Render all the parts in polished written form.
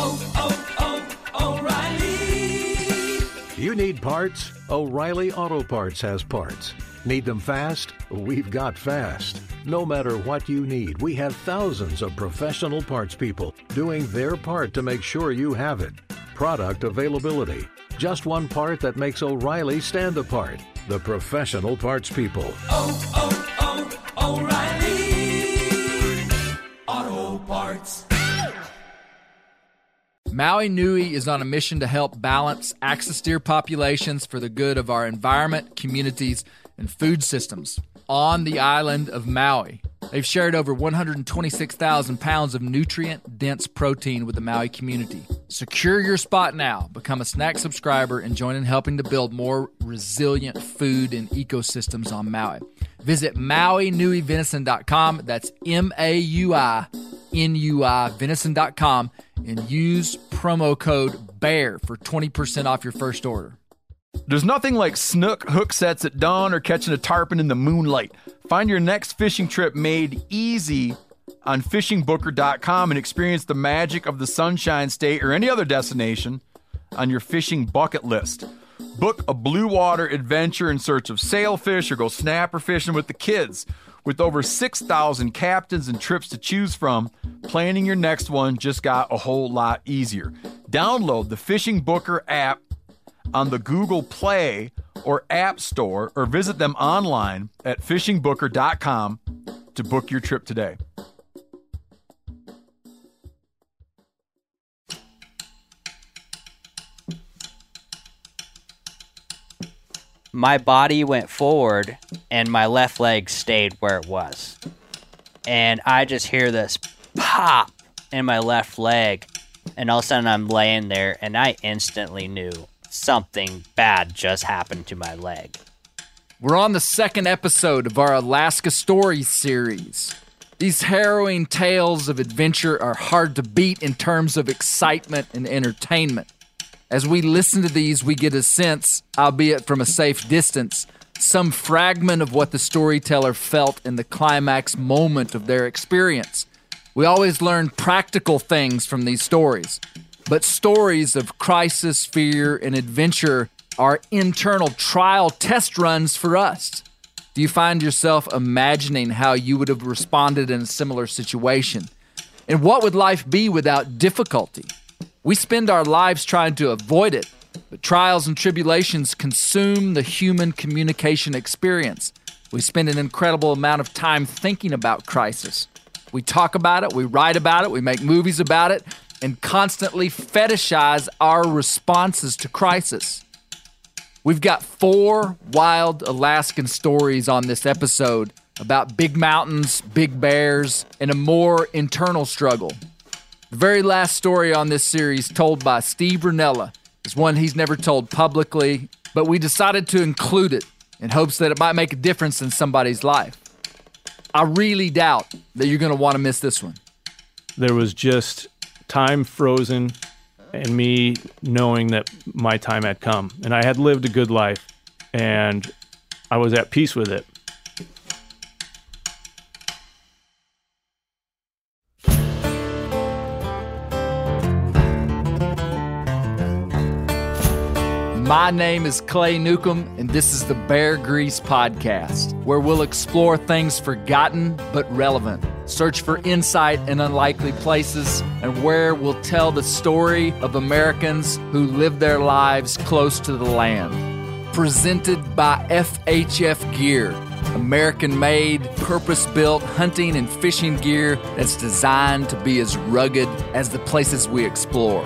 O'Reilly. You need parts? O'Reilly Auto Parts has parts. Need them fast? We've got fast. No matter what you need, we have thousands of professional parts people doing their part to make sure you have it. Product availability. Just one part that makes O'Reilly stand apart. The professional parts people. O'Reilly Auto Parts. Maui Nui is on a mission to help balance axis deer populations for the good of our environment, communities, and food systems on the island of Maui. They've shared over 126,000 pounds of nutrient-dense protein with the Maui community. Secure your spot now. Become a snack subscriber and join in helping to build more resilient food and ecosystems on Maui. Visit MauiNuiVenison.com. That's MAUINUI venison.com and use promo code BEAR for 20% off your first order. There's nothing like snook hook sets at dawn or catching a tarpon in the moonlight. Find your next fishing trip made easy on fishingbooker.com and experience the magic of the Sunshine State or any other destination on your fishing bucket list. Book a blue water adventure in search of sailfish or go snapper fishing with the kids. With over 6,000 captains and trips to choose from, planning your next one just got a whole lot easier. Download the Fishing Booker app on the Google Play or App Store, or visit them online at fishingbooker.com to book your trip today. My body went forward and my left leg stayed where it was. And I just hear this pop in my left leg, and all of a sudden I'm laying there and I instantly knew something bad just happened to my leg. We're on the second episode of our Alaska Stories series. These harrowing tales of adventure are hard to beat in terms of excitement and entertainment. As we listen to these, we get a sense, albeit from a safe distance, some fragment of what the storyteller felt in the climax moment of their experience. We always learn practical things from these stories. But stories of crisis, fear, and adventure are internal trial test runs for us. Do you find yourself imagining how you would have responded in a similar situation? And what would life be without difficulty? We spend our lives trying to avoid it, but trials and tribulations consume the human communication experience. We spend an incredible amount of time thinking about crisis. We talk about it, we write about it, we make movies about it, and constantly fetishize our responses to crisis. We've got 4 wild Alaskan stories on this episode about big mountains, big bears, and a more internal struggle. The very last story on this series, told by Steve Rinella, is one he's never told publicly, but we decided to include it in hopes that it might make a difference in somebody's life. I really doubt that you're going to want to miss this one. There was just time frozen and me knowing that my time had come. And I had lived a good life, and I was at peace with it. My name is Clay Newcomb, and this is the Bear Grease Podcast, where we'll explore things forgotten but relevant, search for insight in unlikely places, and where we'll tell the story of Americans who live their lives close to the land. Presented by FHF Gear, American-made, purpose-built hunting and fishing gear that's designed to be as rugged as the places we explore.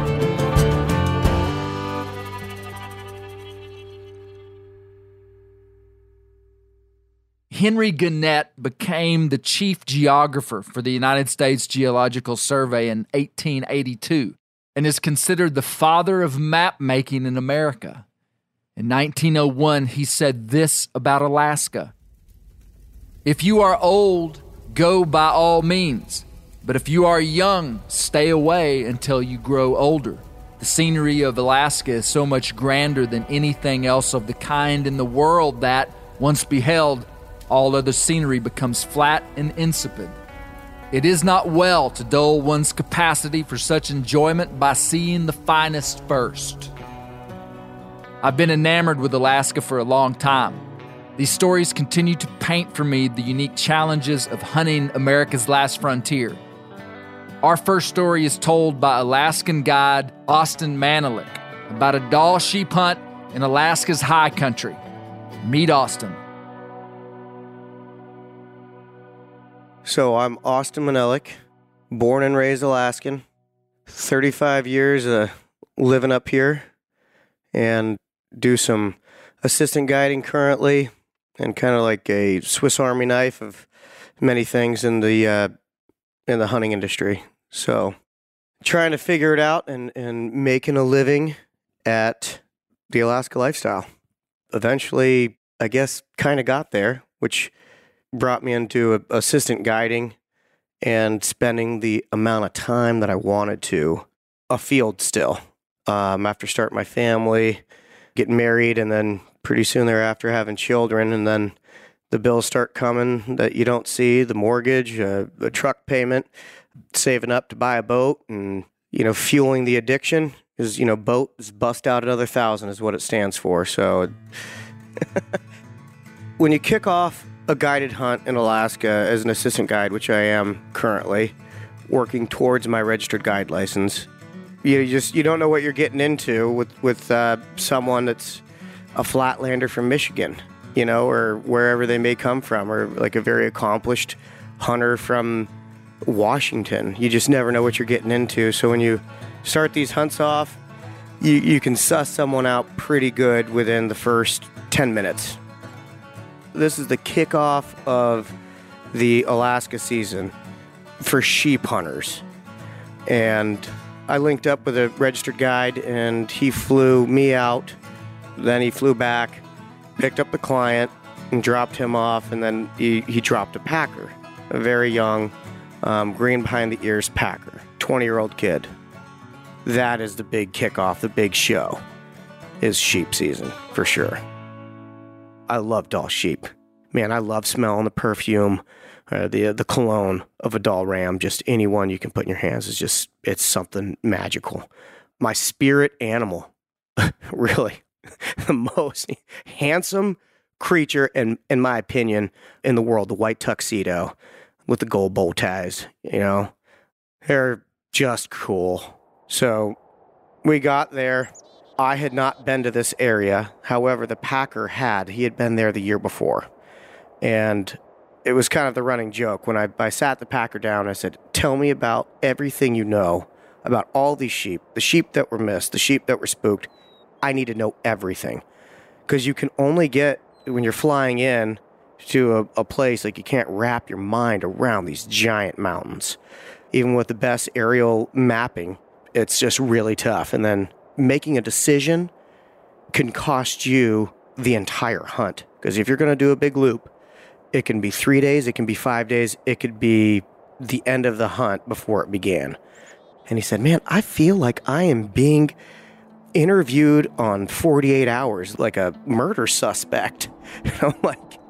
Henry Gannett became the chief geographer for the United States Geological Survey in 1882 and is considered the father of map making in America. In 1901, he said this about Alaska: "If you are old, go by all means. But if you are young, stay away until you grow older. The scenery of Alaska is so much grander than anything else of the kind in the world that, once beheld, all other scenery becomes flat and insipid." It is not well to dull one's capacity for such enjoyment by seeing the finest first. I've been enamored with Alaska for a long time. These stories continue to paint for me the unique challenges of hunting America's last frontier. Our first story is told by Alaskan guide Austin Manilik about a Dall sheep hunt in Alaska's high country. Meet Austin. So I'm Austin Manilik, born and raised Alaskan, 35 years living up here, and do some assistant guiding currently, and kind of like a Swiss Army knife of many things in the hunting industry. So trying to figure it out and making a living at the Alaska lifestyle. Eventually, I guess, kind of got there, which brought me into assistant guiding and spending the amount of time that I wanted to afield still. After starting my family, getting married, and then pretty soon thereafter having children, and then the bills start coming that you don't see, the mortgage, the truck payment, saving up to buy a boat, and, fueling the addiction is, boat is bust out another 1,000 is what it stands for. So when you kick off a guided hunt in Alaska as an assistant guide, which I am currently working towards my registered guide license, you don't know what you're getting into with someone that's a flatlander from Michigan, or wherever they may come from, or like a very accomplished hunter from Washington. You just never know what you're getting into. So when you start these hunts off, you can suss someone out pretty good within the first 10 minutes. This is the kickoff of the Alaska season for sheep hunters. And I linked up with a registered guide, and he flew me out. Then he flew back, picked up the client, and dropped him off. And then he dropped a packer, a very young, green behind the ears packer, 20-year-old kid. That is the big kickoff, the big show, is sheep season, for sure. I love Dall sheep. Man, I love smelling the perfume, the cologne of a Dall ram. Just any one you can put in your hands is it's something magical. My spirit animal, really, the most handsome creature, in my opinion, in the world, the white tuxedo with the gold bow ties, they're just cool. So we got there. I had not been to this area. However, the packer had. He had been there the year before. And it was kind of the running joke. When I sat the packer down, I said, tell me about everything you know about all these sheep, the sheep that were missed, the sheep that were spooked. I need to know everything. Because you can only get, when you're flying in to a place, like you can't wrap your mind around these giant mountains. Even with the best aerial mapping, it's just really tough. And then making a decision can cost you the entire hunt. Because if you're going to do a big loop, it can be 3 days, it can be 5 days, it could be the end of the hunt before it began. And he said, man, I feel like I am being interviewed on 48 hours like a murder suspect. And I'm like,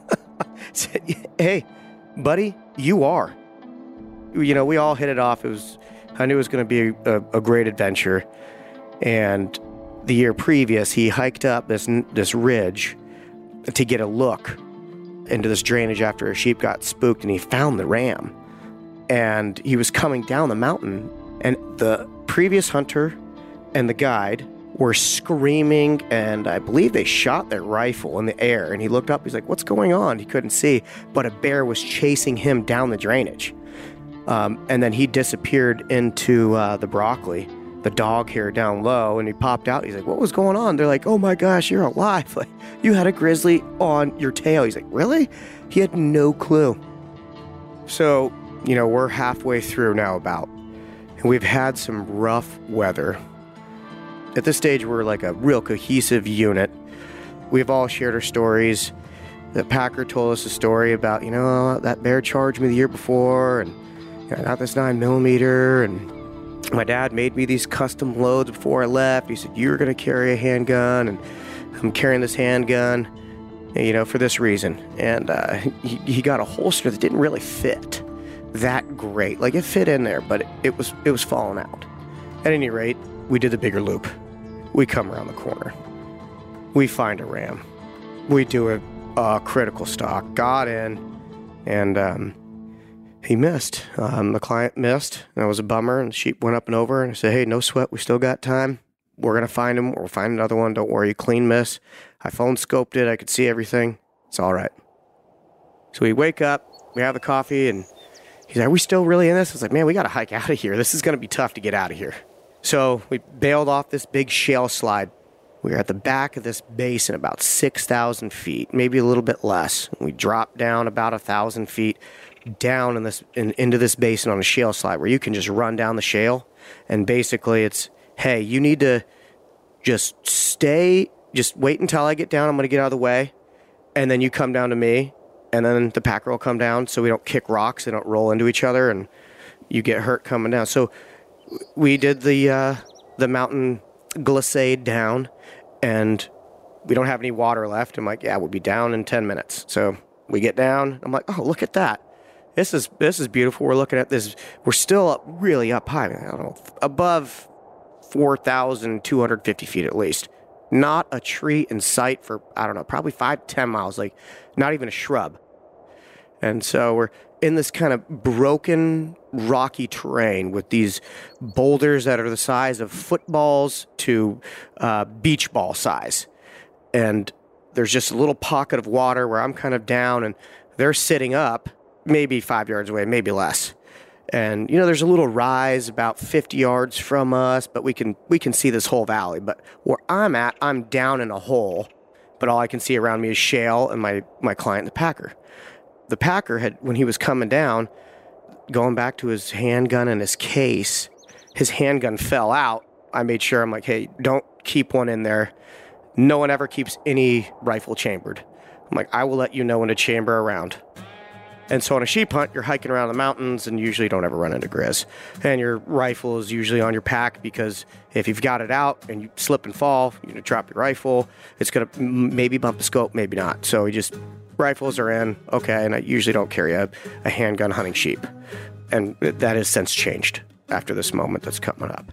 hey, buddy, you are. We all hit it off. I knew it was going to be a great adventure. And the year previous, he hiked up this ridge to get a look into this drainage after a sheep got spooked, and he found the ram. And he was coming down the mountain, and the previous hunter and the guide were screaming, and I believe they shot their rifle in the air. And he looked up, he's like, what's going on? He couldn't see, but a bear was chasing him down the drainage. And then he disappeared into the broccoli, the dog hair down low, and he popped out. He's like, what was going on? They're like, oh my gosh, you're alive. Like, you had a grizzly on your tail. He's like, really? He had no clue. So, we're halfway through now about, and we've had some rough weather. At this stage, we're like a real cohesive unit. We've all shared our stories. The packer told us a story about, that bear charged me the year before, and I got this 9mm, and my dad made me these custom loads before I left. He said, you're going to carry a handgun, and I'm carrying this handgun, for this reason. And he got a holster that didn't really fit. that great. Like, it fit in there, but it was falling out. At any rate, we did the bigger loop. We come around the corner. We find a ram. We do a critical stalk. Got in, and he missed. The client missed. That was a bummer, and the sheep went up and over, and I said, hey, no sweat. We still got time. We're going to find him. We'll find another one. Don't worry. Clean miss. I phone scoped it. I could see everything. It's all right. So we wake up. We have the coffee, and he's like, are we still really in this? I was like, man, we got to hike out of here. This is going to be tough to get out of here. So we bailed off this big shale slide. We were at the back of this basin about 6,000 feet, maybe a little bit less. We dropped down about 1,000 feet down into this basin on a shale slide where you can just run down the shale. And basically it's, hey, you need to just wait until I get down. I'm going to get out of the way. And then you come down to me. And then the packer will come down so we don't kick rocks. They don't roll into each other and you get hurt coming down. So we did the mountain glissade down, and we don't have any water left. I'm like, yeah, we'll be down in 10 minutes. So we get down. I'm like, oh, look at that. This is beautiful. We're looking at this. We're still really up high. I don't know, above 4,250 feet at least. Not a tree in sight for, I don't know, probably 5 to 10 miles, like not even a shrub. And so we're in this kind of broken, rocky terrain with these boulders that are the size of footballs to beach ball size. And there's just a little pocket of water where I'm kind of down, and they're sitting up, maybe 5 yards away, maybe less. And, you know, there's a little rise about 50 yards from us, but we can see this whole valley. But where I'm at, I'm down in a hole, but all I can see around me is shale and my client, the packer. The packer had, when he was coming down, going back to his handgun in his case, his handgun fell out. I made sure, I'm like, hey, don't keep one in there. No one ever keeps any rifle chambered. I'm like, I will let you know when to chamber around. And so on a sheep hunt, you're hiking around the mountains and usually don't ever run into grizz. And your rifle is usually on your pack, because if you've got it out and you slip and fall, you're going to drop your rifle. It's going to maybe bump the scope, maybe not. So rifles are in, okay, and I usually don't carry a handgun hunting sheep. And that has since changed after this moment that's coming up.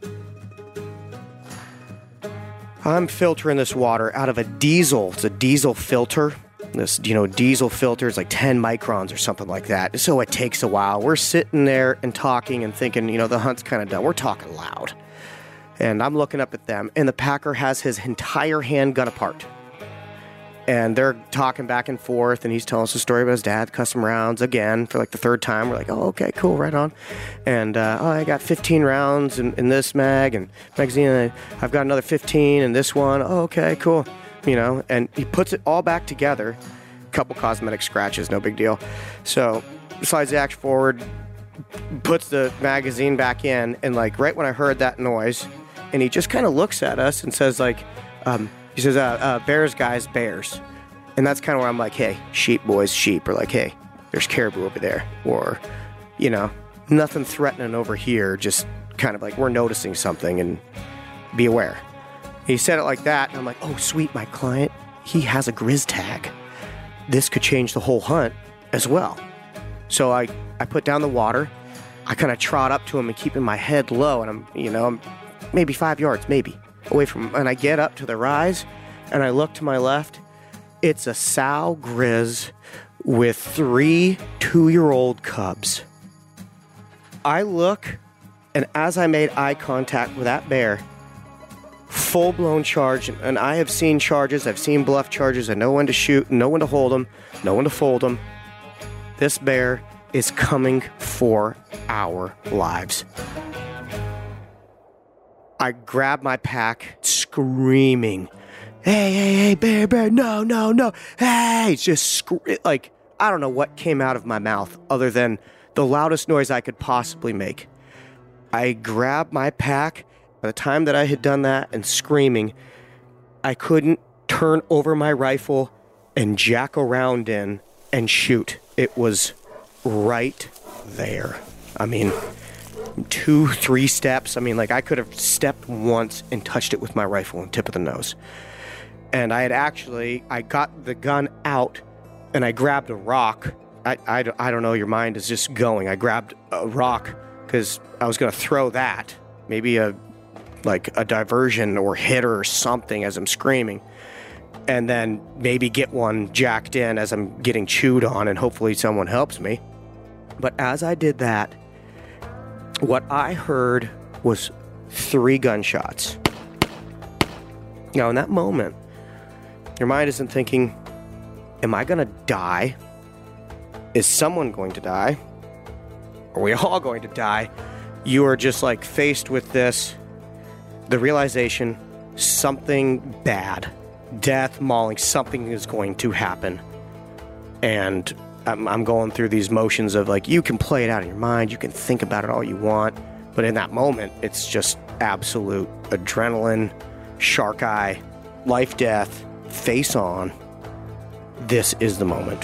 I'm filtering this water out of a diesel. It's a diesel filter. This, diesel filter is like 10 microns or something like that. So it takes a while. We're sitting there and talking and thinking, the hunt's kind of done. We're talking loud. And I'm looking up at them, and the packer has his entire handgun apart. And they're talking back and forth, and he's telling us a story about his dad, custom rounds again for like the third time. We're like, oh, okay, cool, right on. And I got 15 rounds in this magazine. I've got another 15 in this one. Oh, okay, cool. And he puts it all back together. A couple cosmetic scratches, no big deal. So slides the action forward, puts the magazine back in, and like right when I heard that noise, and he just kind of looks at us and says bears, guys, bears. And that's kind of where I'm like, hey, sheep, boys, sheep. Or like, hey, there's caribou over there. Or, nothing threatening over here. Just kind of like we're noticing something, and be aware. He said it like that, and I'm like, oh, sweet, my client, he has a grizz tag. This could change the whole hunt as well. So I put down the water. I kind of trot up to him and keeping my head low, and I'm maybe 5 yards, maybe, away from him. And I get up to the rise, and I look to my left. It's a sow grizz with 3 2-year-old cubs. I look, and as I made eye contact with that bear, full-blown charge, and I have seen charges, I've seen bluff charges, I know when to shoot, know when to hold them, know when to fold them. This bear is coming for our lives. I grab my pack, screaming, hey, bear, no, hey, just like, I don't know what came out of my mouth other than the loudest noise I could possibly make. I grabbed my pack. By the time that I had done that and screaming, I couldn't turn over my rifle and jack around in and shoot. It was right there. 2-3 steps. I could have stepped once and touched it with my rifle and tip of the nose. And I got the gun out, and I grabbed a rock I don't know, your mind is just going. I grabbed a rock because I was going to throw that, maybe a diversion or hitter or something as I'm screaming, and then maybe get one jacked in as I'm getting chewed on, and hopefully someone helps me. But as I did that, what I heard was 3 gunshots. Now, in that moment, your mind isn't thinking, am I going to die? Is someone going to die? Are we all going to die? You are just like faced with this, the realization, something bad, death, mauling, something is going to happen. And I'm going through these motions of like, you can play it out in your mind, you can think about it all you want, but in that moment, it's just absolute adrenaline, shark eye, life, death, face on. This is the moment.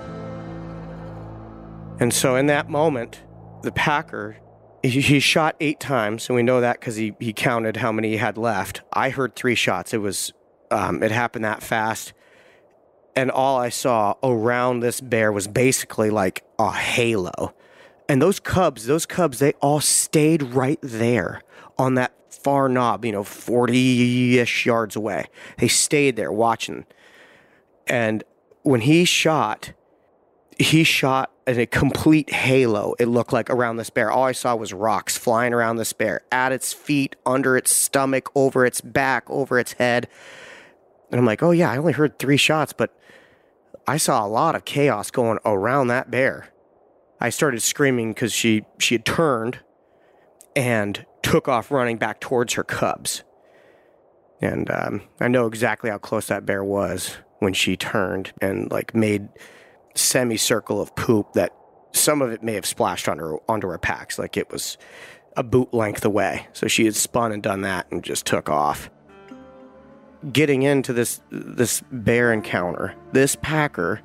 And so in that moment, the Packer, he shot 8 times, and we know that because he counted how many he had left. I heard 3 shots. It was, it happened that fast. And all I saw around this bear was basically like a halo. And those cubs, they all stayed right there on that far knob, 40-ish yards away. They stayed there watching. And when he shot in a complete halo, it looked like, around this bear. All I saw was rocks flying around this bear, at its feet, under its stomach, over its back, over its head. And I'm like, oh yeah, I only heard 3 shots, but I saw a lot of chaos going around that bear. I started screaming because she had turned and took off running back towards her cubs. And I know exactly how close that bear was when she turned and made semicircle of poop that some of it may have splashed onto her packs, like it was a boot length away. So she had spun and done that and just took off. Getting into this bear encounter, this Packer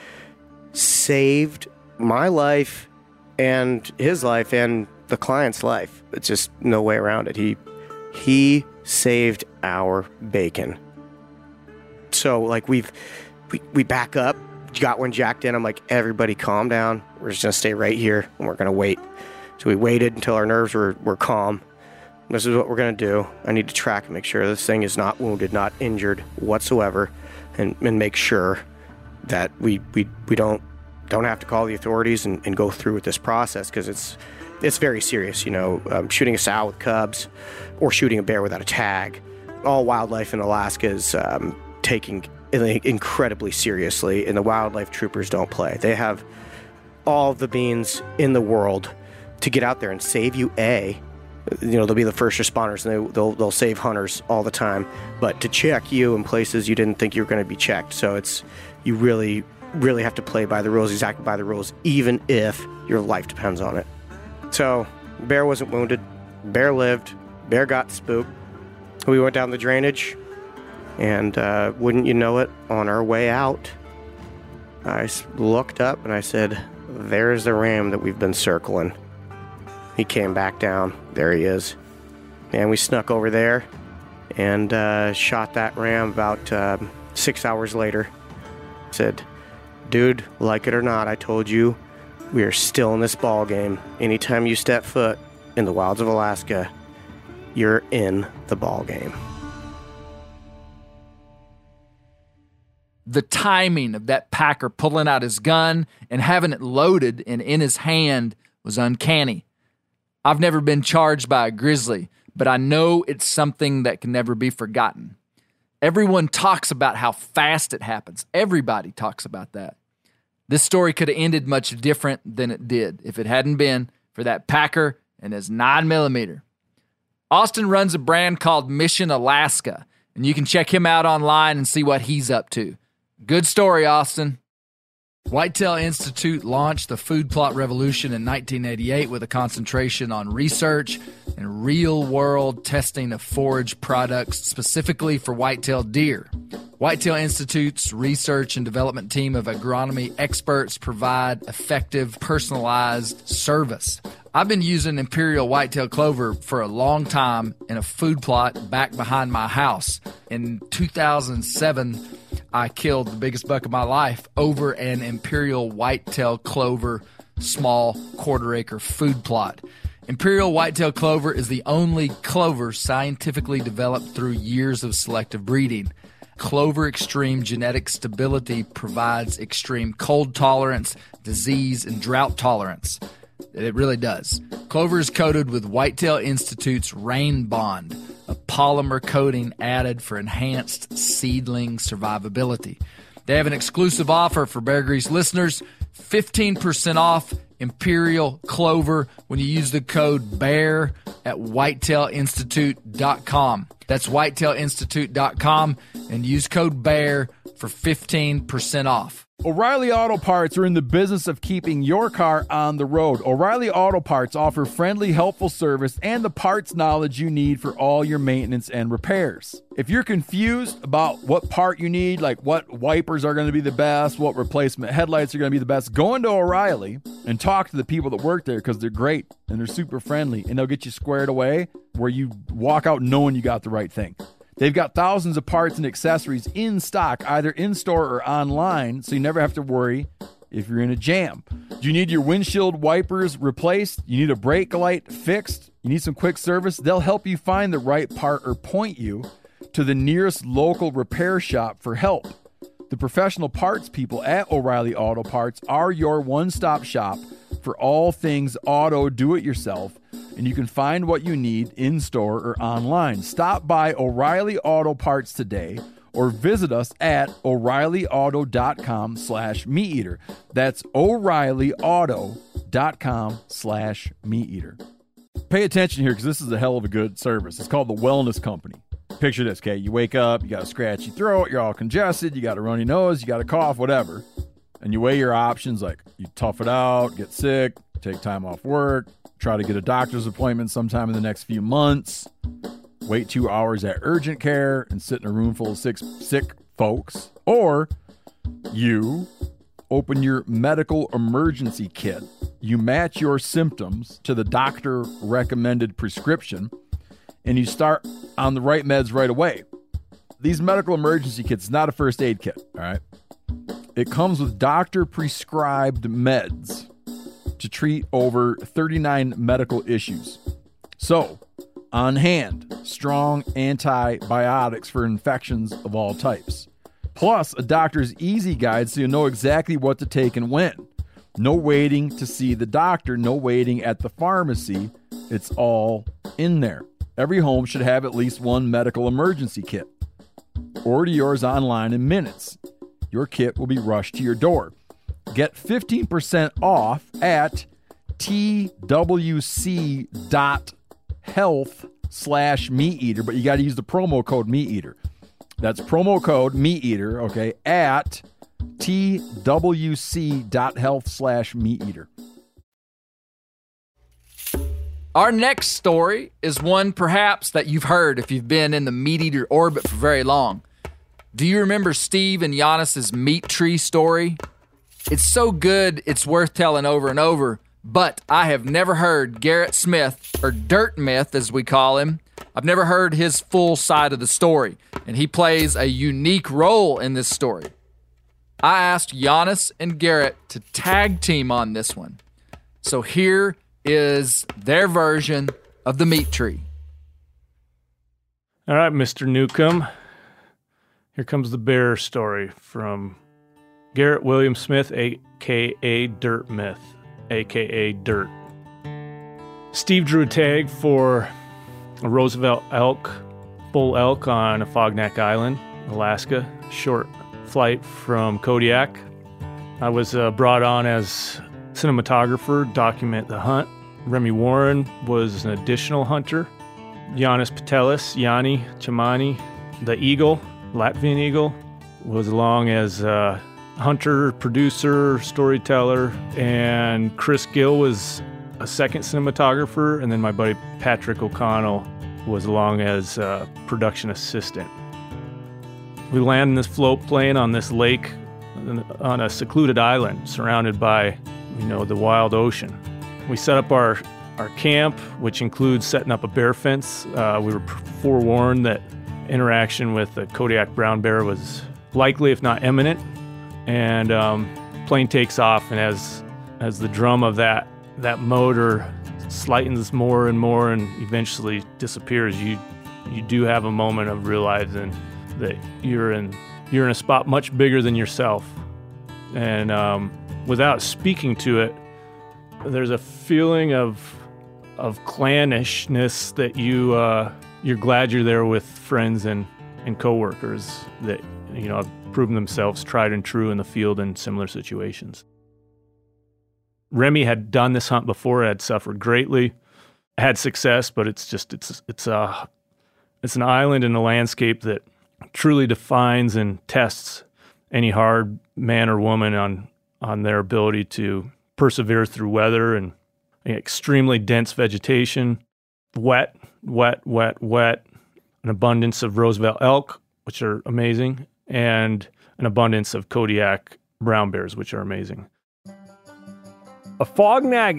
saved my life and his life and the client's life. It's just no way around it. He saved our bacon. So we back up, got one jacked in. I'm like, everybody calm down. We're just gonna stay right here and we're gonna wait. So we waited until our nerves were calm. This is what we're going to do. I need to track and make sure this thing is not wounded, not injured whatsoever, and make sure that we don't have to call the authorities and go through with this process, because it's very serious. Shooting a sow with cubs or shooting a bear without a tag. All wildlife in Alaska is taking incredibly seriously, and the wildlife troopers don't play. They have all the beans in the world to get out there and save you. They'll be the first responders, and they'll save hunters all the time, but to check you in places you didn't think you were going to be checked. So you really, really have to play by the rules, exactly by the rules, even if your life depends on it. So bear wasn't wounded, bear lived, bear got spooked. We went down the drainage, and wouldn't you know it, on our way out, I looked up and I said, there's the ram that we've been circling. He came back down. There he is. And we snuck over there and shot that ram about 6 hours later. Said, dude, like it or not, I told you, we are still in this ball game. Anytime you step foot in the wilds of Alaska, you're in the ball game. The timing of that Packer pulling out his gun and having it loaded and in his hand was uncanny. I've never been charged by a grizzly, but I know it's something that can never be forgotten. Everyone talks about how fast it happens. Everybody talks about that. This story could have ended much different than it did if it hadn't been for that Packer and his 9mm. Austin runs a brand called Mission Alaska, and you can check him out online and see what he's up to. Good story, Austin. Whitetail Institute launched the food plot revolution in 1988 with a concentration on research and real-world testing of forage products specifically for white-tailed deer. Whitetail Institute's research and development team of agronomy experts provide effective, personalized service. I've been using Imperial Whitetail Clover for a long time in a food plot back behind my house. In 2007, I killed the biggest buck of my life over an imperial whitetail clover small quarter-acre food plot. Imperial whitetail clover is the only clover scientifically developed through years of selective breeding. Clover extreme genetic stability provides extreme cold tolerance, disease, and drought tolerance. It really does. Clover is coated with Whitetail Institute's Rain Bond, a polymer coating added for enhanced seedling survivability. They have an exclusive offer for Bear Grease listeners, 15% off Imperial Clover when you use the code BEAR at whitetailinstitute.com. That's whitetailinstitute.com and use code BEAR for 15% off. O'Reilly Auto Parts are in the business of keeping your car on the road. O'Reilly Auto Parts offer friendly, helpful service and the parts knowledge you need for all your maintenance and repairs. If you're confused about what part you need, like what wipers are going to be the best, what replacement headlights are going to be the best, go into O'Reilly and talk to the people that work there because they're great and they're super friendly and they'll get you squared away where you walk out knowing you got the right thing. They've got thousands of parts and accessories in stock, either in-store or online, so you never have to worry if you're in a jam. Do you need your windshield wipers replaced? You need a brake light fixed? You need some quick service? They'll help you find the right part or point you to the nearest local repair shop for help. The professional parts people at O'Reilly Auto Parts are your one-stop shop for all things auto do-it-yourself, and you can find what you need in-store or online. Stop by O'Reilly Auto Parts today or visit us at O'ReillyAuto.com/MeatEater. That's O'ReillyAuto.com/MeatEater. Pay attention here because this is a hell of a good service. It's called the Wellness Company. Picture this, okay? You wake up, you got a scratchy throat, you're all congested, you got a runny nose, you got a cough, whatever. And you weigh your options like you tough it out, get sick, take time off work, try to get a doctor's appointment sometime in the next few months, wait 2 hours at urgent care and sit in a room full of sick folks, or you open your medical emergency kit. You match your symptoms to the doctor recommended prescription and you start on the right meds right away. These medical emergency kits is not a first aid kit, all right? It comes with doctor prescribed meds to treat over 39 medical issues. So, on hand, strong antibiotics for infections of all types. Plus, a doctor's easy guide so you know exactly what to take and when. No waiting to see the doctor, no waiting at the pharmacy. It's all in there. Every home should have at least one medical emergency kit. Order yours online in minutes. Your kit will be rushed to your door. Get 15% off at twc.health/MeatEater, but you got to use the promo code MeatEater. That's promo code MeatEater, okay, at twc.health/MeatEater. Our next story is one perhaps that you've heard if you've been in the meat eater orbit for very long. Do you remember Steve and Giannis's meat tree story? It's so good, it's worth telling over and over, but I have never heard Garrett Smith, or Dirt Myth as we call him. I've never heard his full side of the story, and he plays a unique role in this story. I asked Giannis and Garrett to tag team on this one. So here is their version of the meat tree. All right, Mr. Newcomb. Here comes the bear story from Garrett William Smith, a.k.a. Dirt Myth, a.k.a. Dirt. Steve drew a tag for a Roosevelt elk, bull elk on Afognak Island, Alaska, short flight from Kodiak. I was brought on as cinematographer, document the hunt. Remy Warren was an additional hunter. Giannis Patelis, Yanni Chamani, the eagle, Latvian eagle, was along as hunter, producer, storyteller, and Chris Gill was a second cinematographer, and then my buddy Patrick O'Connell was along as production assistant. We land in this float plane on this lake on a secluded island surrounded by, the wild ocean. We set up our camp, which includes setting up a bear fence. We were forewarned that interaction with the Kodiak brown bear was likely, if not imminent. And plane takes off, and as the drum of that motor slightens more and more and eventually disappears, you do have a moment of realizing that you're in a spot much bigger than yourself. And without speaking to it, there's a feeling of clannishness that you're glad you're there with friends and coworkers that have proven themselves tried and true in the field in similar situations. Remy had done this hunt before, had suffered greatly, had success, but it's an island in a landscape that truly defines and tests any hard man or woman on their ability to persevere through weather and extremely dense vegetation, wet, an abundance of Roosevelt elk, which are amazing, and an abundance of Kodiak brown bears, which are amazing. A Fognag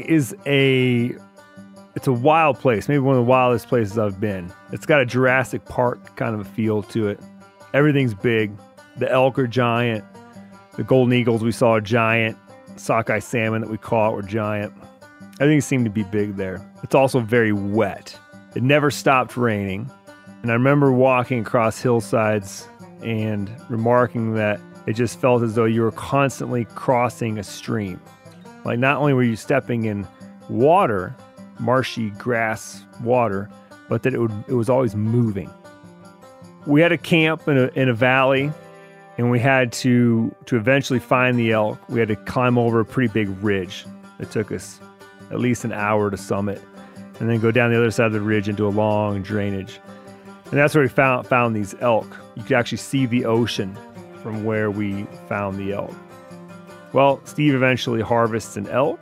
it's a wild place, maybe one of the wildest places I've been. It's got a Jurassic Park kind of a feel to it. Everything's big. The elk are giant. The golden eagles we saw are giant. Sockeye salmon that we caught were giant. Everything seemed to be big there. It's also very wet. It never stopped raining. And I remember walking across hillsides and remarking that it just felt as though you were constantly crossing a stream. Like, not only were you stepping in water, marshy grass water, but that it was always moving. We had a camp in a valley, and we had to eventually find the elk. We had to climb over a pretty big ridge. It took us at least an hour to summit, and then go down the other side of the ridge into a long drainage. And that's where we found these elk. You could actually see the ocean from where we found the elk. Well, Steve eventually harvests an elk.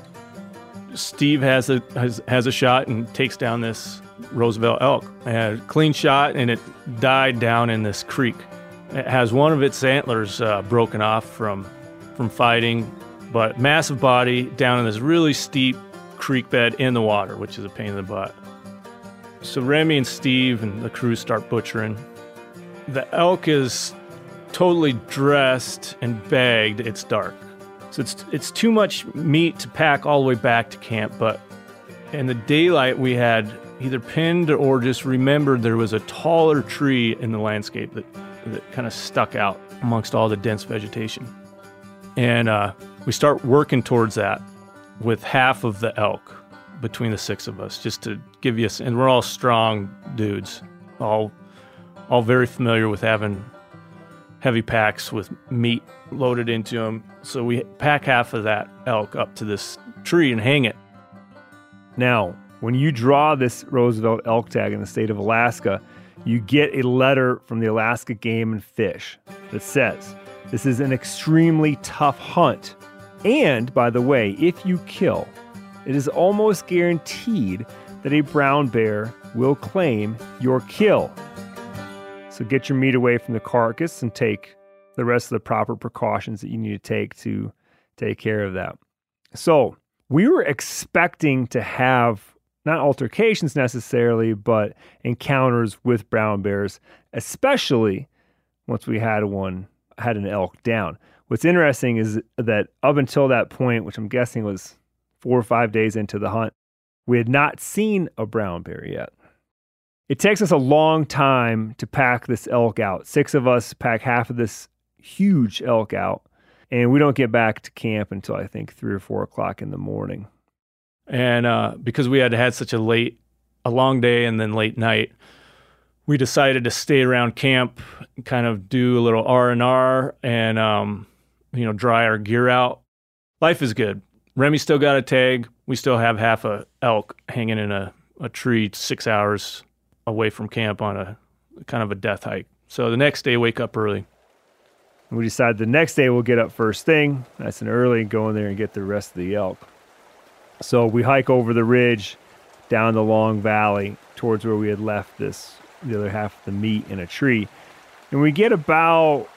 Steve has a shot and takes down this Roosevelt elk. It had a clean shot, and it died down in this creek. It has one of its antlers broken off from fighting, but massive body down in this really steep creek bed in the water, which is a pain in the butt. So Remy and Steve and the crew start butchering. The elk is totally dressed and bagged. It's dark. So it's too much meat to pack all the way back to camp, but in the daylight we had either pinned or just remembered there was a taller tree in the landscape that kind of stuck out amongst all the dense vegetation. And we start working towards that with half of the elk between the six of us, just to give you and we're all strong dudes, all very familiar with having heavy packs with meat loaded into them. So we pack half of that elk up to this tree and hang it. Now, when you draw this Roosevelt elk tag in the state of Alaska, you get a letter from the Alaska Game and Fish that says, this is an extremely tough hunt. And, by the way, if you kill, it is almost guaranteed that a brown bear will claim your kill. So get your meat away from the carcass and take the rest of the proper precautions that you need to take care of that. So we were expecting to have not altercations necessarily, but encounters with brown bears, especially once we had an elk down. What's interesting is that up until that point, which I'm guessing was 4 or 5 days into the hunt, we had not seen a brown bear yet. It takes us a long time to pack this elk out. 6 of us pack half of this huge elk out, and we don't get back to camp until I think 3 or 4 o'clock in the morning. And because we had such a long day and then late night, we decided to stay around camp, kind of do a little R&R and dry our gear out. Life is good. Remy still got a tag. We still have half a elk hanging in a tree 6 hours away from camp on a kind of a death hike. So the next day, wake up early. We decided the next day we'll get up first thing, nice and early, and go in there and get the rest of the elk. So we hike over the ridge, down the long valley, towards where we had left the other half of the meat in a tree. And we get about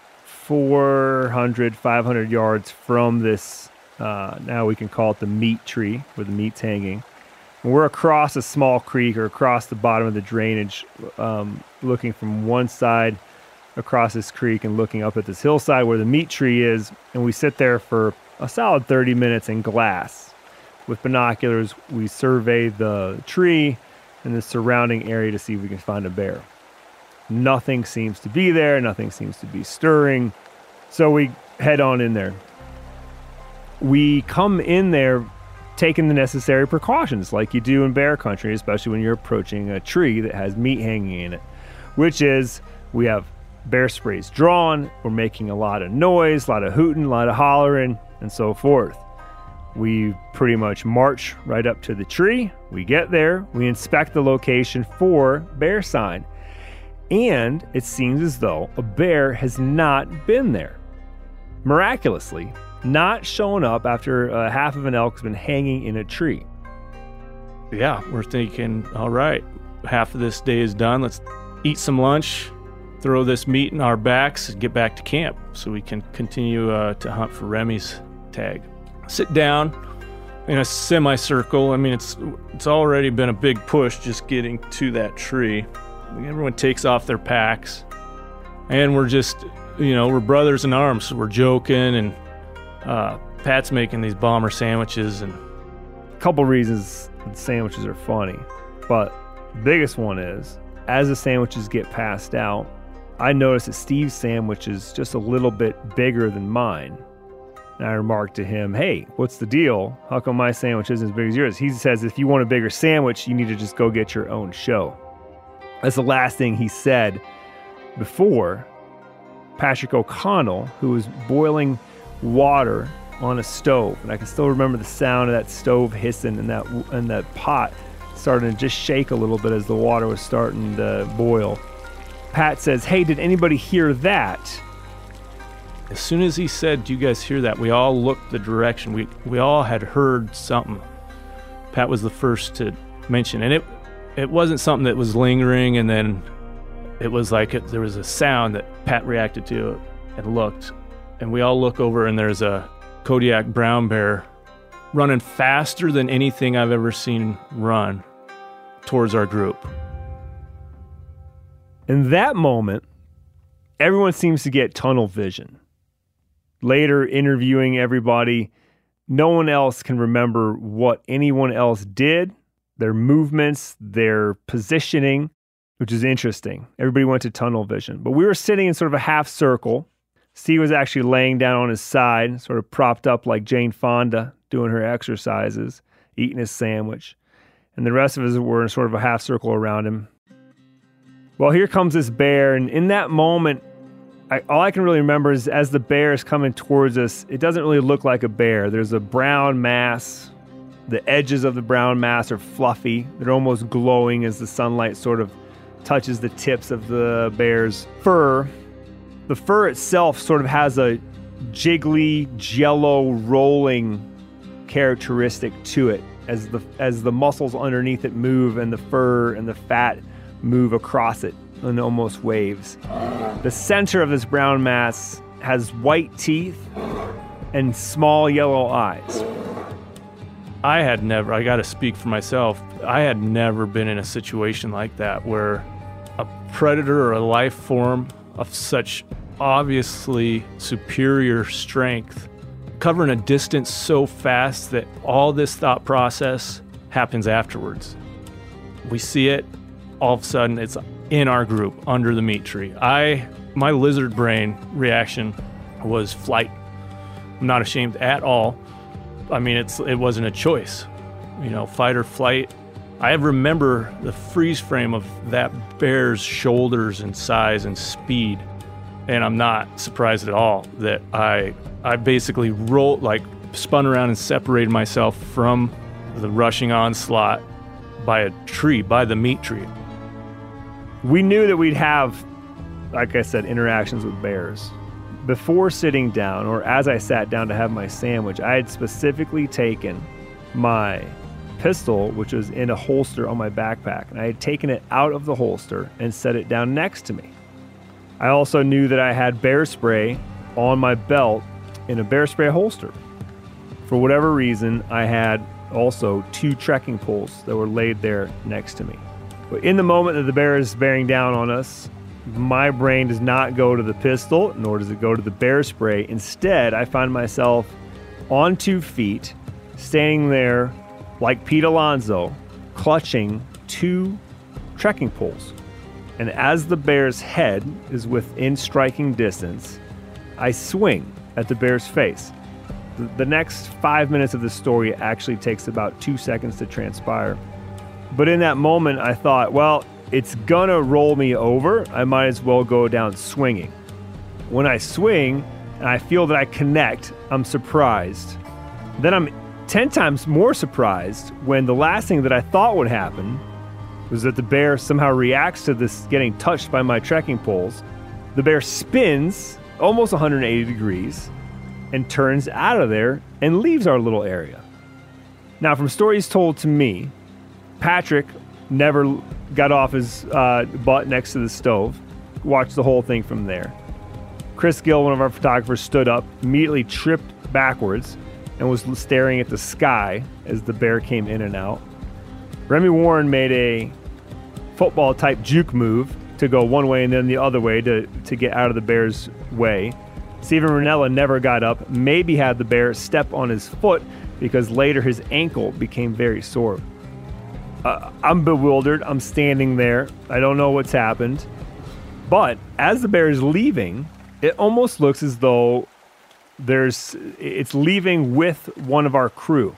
400, 500 yards from this, now we can call it the meat tree, where the meat's hanging. And we're across a small creek or across the bottom of the drainage, looking from one side across this creek and looking up at this hillside where the meat tree is, and we sit there for a solid 30 minutes in glass. With binoculars, we survey the tree and the surrounding area to see if we can find a bear. Nothing seems to be there, nothing seems to be stirring, so we head on in there. We come in there taking the necessary precautions like you do in bear country, especially when you're approaching a tree that has meat hanging in it, which is we have bear sprays drawn, we're making a lot of noise, a lot of hooting, a lot of hollering, and so forth. We pretty much march right up to the tree. We get there, we inspect the location for bear sign, and it seems as though a bear has not been there. Miraculously, not showing up after half of an elk's been hanging in a tree. Yeah, we're thinking, all right, half of this day is done. Let's eat some lunch, throw this meat in our backs, and get back to camp so we can continue to hunt for Remy's tag. Sit down in a semicircle. I mean, it's already been a big push just getting to that tree. Everyone takes off their packs, and we're just, we're brothers in arms. So we're joking, and Pat's making these bomber sandwiches. And a couple reasons the sandwiches are funny, but the biggest one is, as the sandwiches get passed out, I noticed that Steve's sandwich is just a little bit bigger than mine. And I remarked to him, hey, what's the deal? How come my sandwich isn't as big as yours? He says, if you want a bigger sandwich, you need to just go get your own show. That's the last thing he said before Patrick O'Connell, who was boiling water on a stove. And I can still remember the sound of that stove hissing and that pot starting to just shake a little bit as the water was starting to boil. Pat says, hey, did anybody hear that? As soon as he said, do you guys hear that? We all looked the direction. We all had heard something. Pat was the first to mention. And it wasn't something that was lingering, and then it was like there was a sound that Pat reacted to and looked. And we all look over, and there's a Kodiak brown bear running faster than anything I've ever seen run towards our group. In that moment, everyone seems to get tunnel vision. Later, interviewing everybody, no one else can remember what anyone else did, their movements, their positioning, which is interesting. Everybody went to tunnel vision. But we were sitting in sort of a half circle. Steve was actually laying down on his side, sort of propped up like Jane Fonda, doing her exercises, eating his sandwich. And the rest of us were in sort of a half circle around him. Well, here comes this bear, and in that moment, all I can really remember is as the bear is coming towards us, it doesn't really look like a bear. There's a brown mass. The edges of the brown mass are fluffy. They're almost glowing as the sunlight sort of touches the tips of the bear's fur. The fur itself sort of has a jiggly, jello, rolling characteristic to it as the muscles underneath it move and the fur and the fat move across it in almost waves. The center of this brown mass has white teeth and small yellow eyes. I got to speak for myself, I had never been in a situation like that where a predator or a life form of such obviously superior strength covering a distance so fast that all this thought process happens afterwards. We see it, all of a sudden it's in our group under the meat tree. My lizard brain reaction was flight. I'm not ashamed at all. I mean, it wasn't a choice, fight or flight. I remember the freeze frame of that bear's shoulders and size and speed, and I'm not surprised at all that I basically spun around and separated myself from the rushing onslaught by the meat tree. We knew that we'd have, like I said, interactions with bears. Before sitting down, or as I sat down to have my sandwich, I had specifically taken my pistol, which was in a holster on my backpack, and I had taken it out of the holster and set it down next to me. I also knew that I had bear spray on my belt in a bear spray holster. For whatever reason, I had also 2 trekking poles that were laid there next to me. But in the moment that the bear is bearing down on us, my brain does not go to the pistol, nor does it go to the bear spray. Instead, I find myself on 2 feet, standing there like Pete Alonso, clutching 2 trekking poles. And as the bear's head is within striking distance, I swing at the bear's face. The next 5 minutes of the story actually takes about 2 seconds to transpire. But in that moment, I thought, well, it's gonna roll me over. I might as well go down swinging. When I swing and I feel that I connect, I'm surprised. Then I'm 10 times more surprised when the last thing that I thought would happen was that the bear somehow reacts to this getting touched by my trekking poles. The bear spins almost 180 degrees and turns out of there and leaves our little area. Now, from stories told to me, Patrick never got off his butt next to the stove, watched the whole thing from there. Chris Gill, one of our photographers, stood up, immediately tripped backwards, and was staring at the sky as the bear came in and out. Remy Warren made a football-type juke move to go one way and then the other way to get out of the bear's way. Steven Rinella never got up, maybe had the bear step on his foot because later his ankle became very sore. I'm bewildered. I'm standing there. I don't know what's happened. But as the bear is leaving, it almost looks as though it's leaving with one of our crew.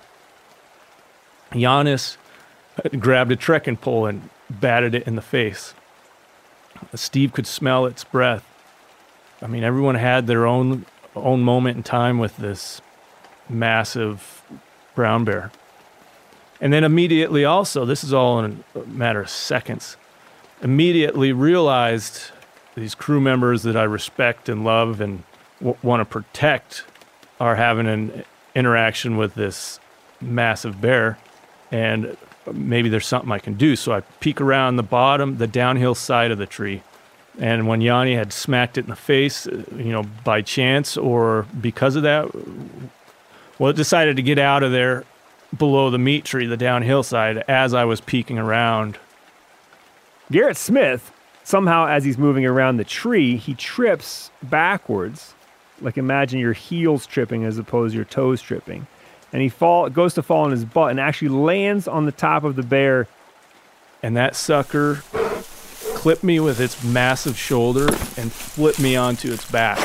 Giannis grabbed a trekking pole and batted it in the face. Steve could smell its breath. I mean, everyone had their own moment in time with this massive brown bear. And then immediately also, this is all in a matter of seconds, immediately realized these crew members that I respect and love and want to protect are having an interaction with this massive bear, and maybe there's something I can do. So I peek around the downhill side of the tree. And when Yanni had smacked it in the face, by chance or because of that, well, it decided to get out of there below the meat tree, the downhill side, as I was peeking around. Garrett Smith, somehow as he's moving around the tree, he trips backwards. Like imagine your heels tripping as opposed to your toes tripping. And he goes to fall on his butt and actually lands on the top of the bear. And that sucker clipped me with its massive shoulder and flipped me onto its back.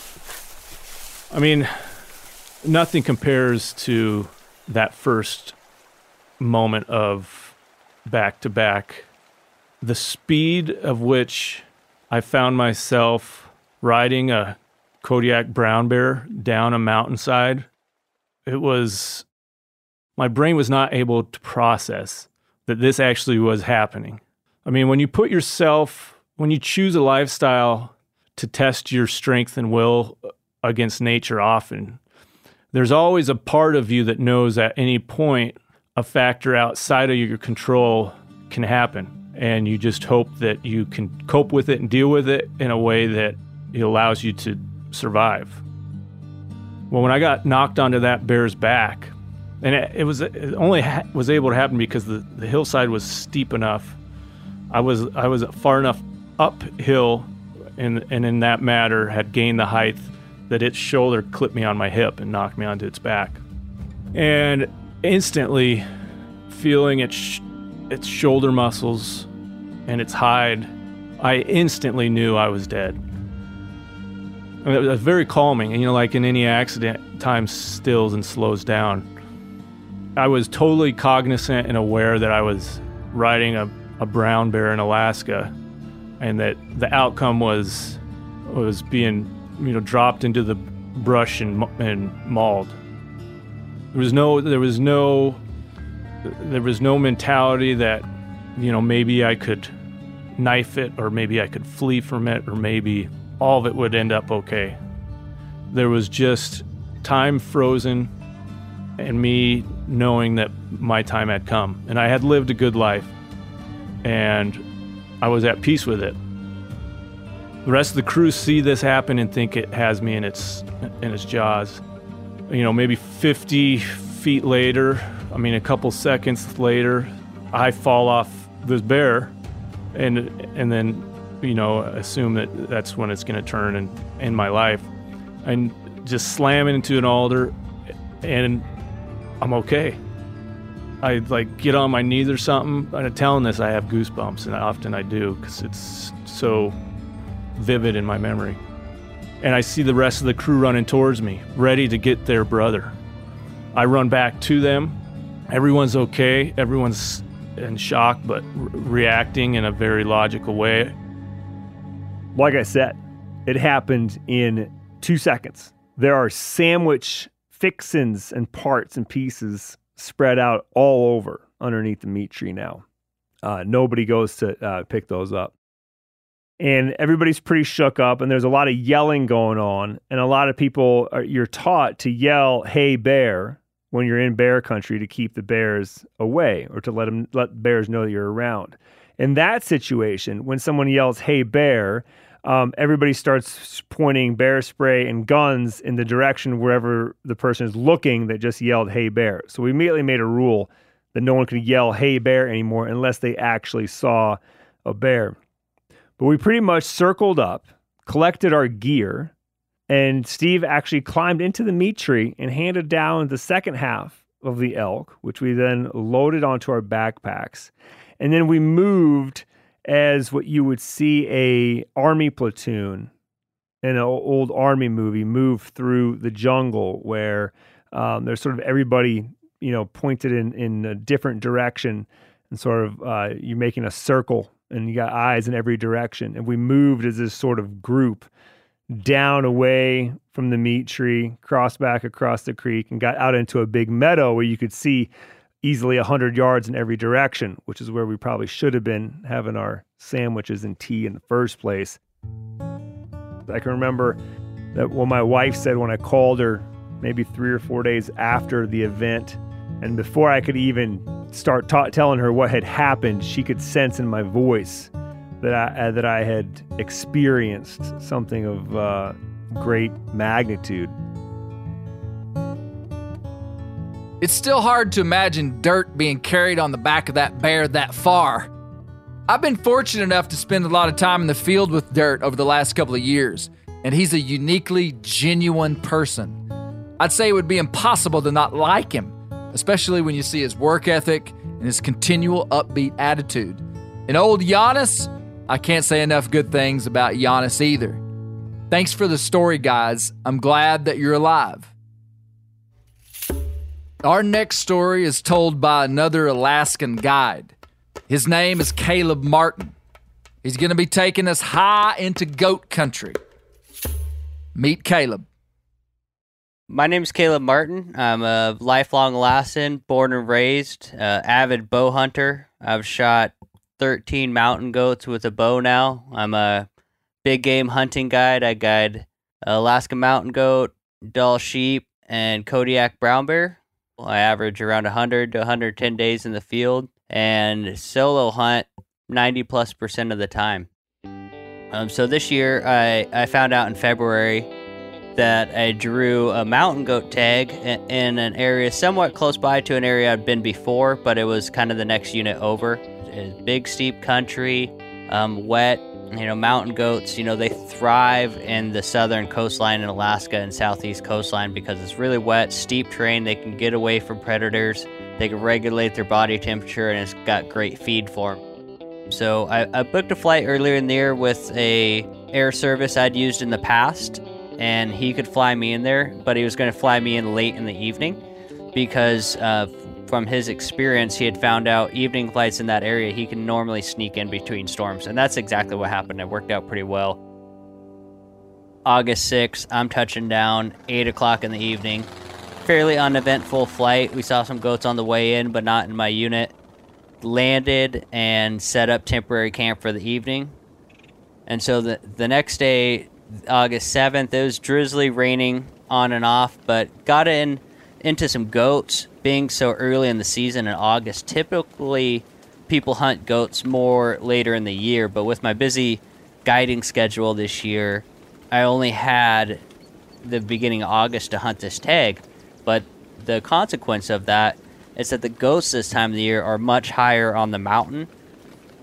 I mean, nothing compares to that first moment of back-to-back. The speed of which I found myself riding a Kodiak brown bear down a mountainside, my brain was not able to process that this actually was happening. I mean, when you choose a lifestyle to test your strength and will against nature often, there's always a part of you that knows at any point a factor outside of your control can happen. And you just hope that you can cope with it and deal with it in a way that it allows you to survive. Well, when I got knocked onto that bear's back, and it only was able to happen because the hillside was steep enough. I was far enough uphill, and in that matter had gained the height that its shoulder clipped me on my hip and knocked me onto its back. And instantly, feeling its shoulder muscles and its hide, I instantly knew I was dead. I mean, it was very calming, and like in any accident, time stills and slows down. I was totally cognizant and aware that I was riding a brown bear in Alaska, and that the outcome was being dropped into the brush and mauled. There was no mentality that maybe I could knife it, or maybe I could flee from it, or maybe all of it would end up okay. There was just time frozen and me knowing that my time had come, and I had lived a good life, and I was at peace with it. The rest of the crew see this happen and think it has me in its jaws. Maybe 50 feet later, a couple seconds later, I fall off this bear, and then assume that that's when it's going to turn in my life. And just slamming into an altar, and I'm okay. I get on my knees or something. I'm telling this, I have goosebumps, and often I do because it's so vivid in my memory. And I see the rest of the crew running towards me, ready to get their brother. I run back to them. Everyone's okay. Everyone's in shock, but reacting in a very logical way. Like I said, it happened in 2 seconds. There are sandwich fixins and parts and pieces spread out all over underneath the meat tree now. Nobody goes to pick those up. And everybody's pretty shook up, and there's a lot of yelling going on, and a lot of people, you're taught to yell, "Hey, bear," when you're in bear country to keep the bears away or to let bears know that you're around. In that situation, when someone yells, "Hey, bear," everybody starts pointing bear spray and guns in the direction wherever the person is looking that just yelled, "Hey, bear." So we immediately made a rule that no one could yell, "Hey, bear" anymore unless they actually saw a bear. But we pretty much circled up, collected our gear, and Steve actually climbed into the meat tree and handed down the second half of the elk, which we then loaded onto our backpacks. And then we moved as what you would see a army platoon in an old army movie move through the jungle where there's sort of everybody, pointed in a different direction, and sort of you're making a circle and you got eyes in every direction. And we moved as this sort of group down away from the meat tree, crossed back across the creek, and got out into a big meadow where you could see easily 100 yards in every direction, which is where we probably should have been having our sandwiches and tea in the first place. I can remember that what my wife said when I called her maybe 3 or 4 days after the event, and before I could even start telling her what had happened, she could sense in my voice that I had experienced something of great magnitude. It's still hard to imagine dirt being carried on the back of that bear that far. I've been fortunate enough to spend a lot of time in the field with Dirt over the last couple of years, and he's a uniquely genuine person. I'd say it would be impossible to not like him, especially when you see his work ethic and his continual upbeat attitude. And old Giannis, I can't say enough good things about Giannis either. Thanks for the story, guys. I'm glad that you're alive. Our next story is told by another Alaskan guide. His name is Caleb Martin. He's going to be taking us high into goat country. Meet Caleb. My name is Caleb Martin. I'm a lifelong Alaskan, born and raised, avid bow hunter. I've shot 13 mountain goats with a bow now. I'm a big game hunting guide. I guide Alaska mountain goat, Dall sheep, and Kodiak brown bear. I average around 100 to 110 days in the field and solo hunt 90+% of the time. So this year, I found out in February that I drew a mountain goat tag in an area somewhat close by to an area I'd been before, but it was kind of the next unit over. It's big, steep country, wet. Mountain goats, they thrive in the southern coastline in Alaska and southeast coastline because it's really wet, steep terrain. They can get away from predators. They can regulate their body temperature, and it's got great feed for them. So I booked a flight earlier in the year with a air service I'd used in the past, and he could fly me in there, but he was going to fly me in late in the evening because from his experience, he had found out evening flights in that area, he can normally sneak in between storms. And that's exactly what happened. It worked out pretty well. August 6th, I'm touching down, 8 o'clock in the evening. Fairly uneventful flight. We saw some goats on the way in, but not in my unit. Landed and set up temporary camp for the evening. And so the next day, August 7th, it was drizzly, raining on and off, but got into some goats. Being so early in the season in August, typically people hunt goats more later in the year, but with my busy guiding schedule this year, I only had the beginning of August to hunt this tag. But the consequence of that is that the goats this time of the year are much higher on the mountain,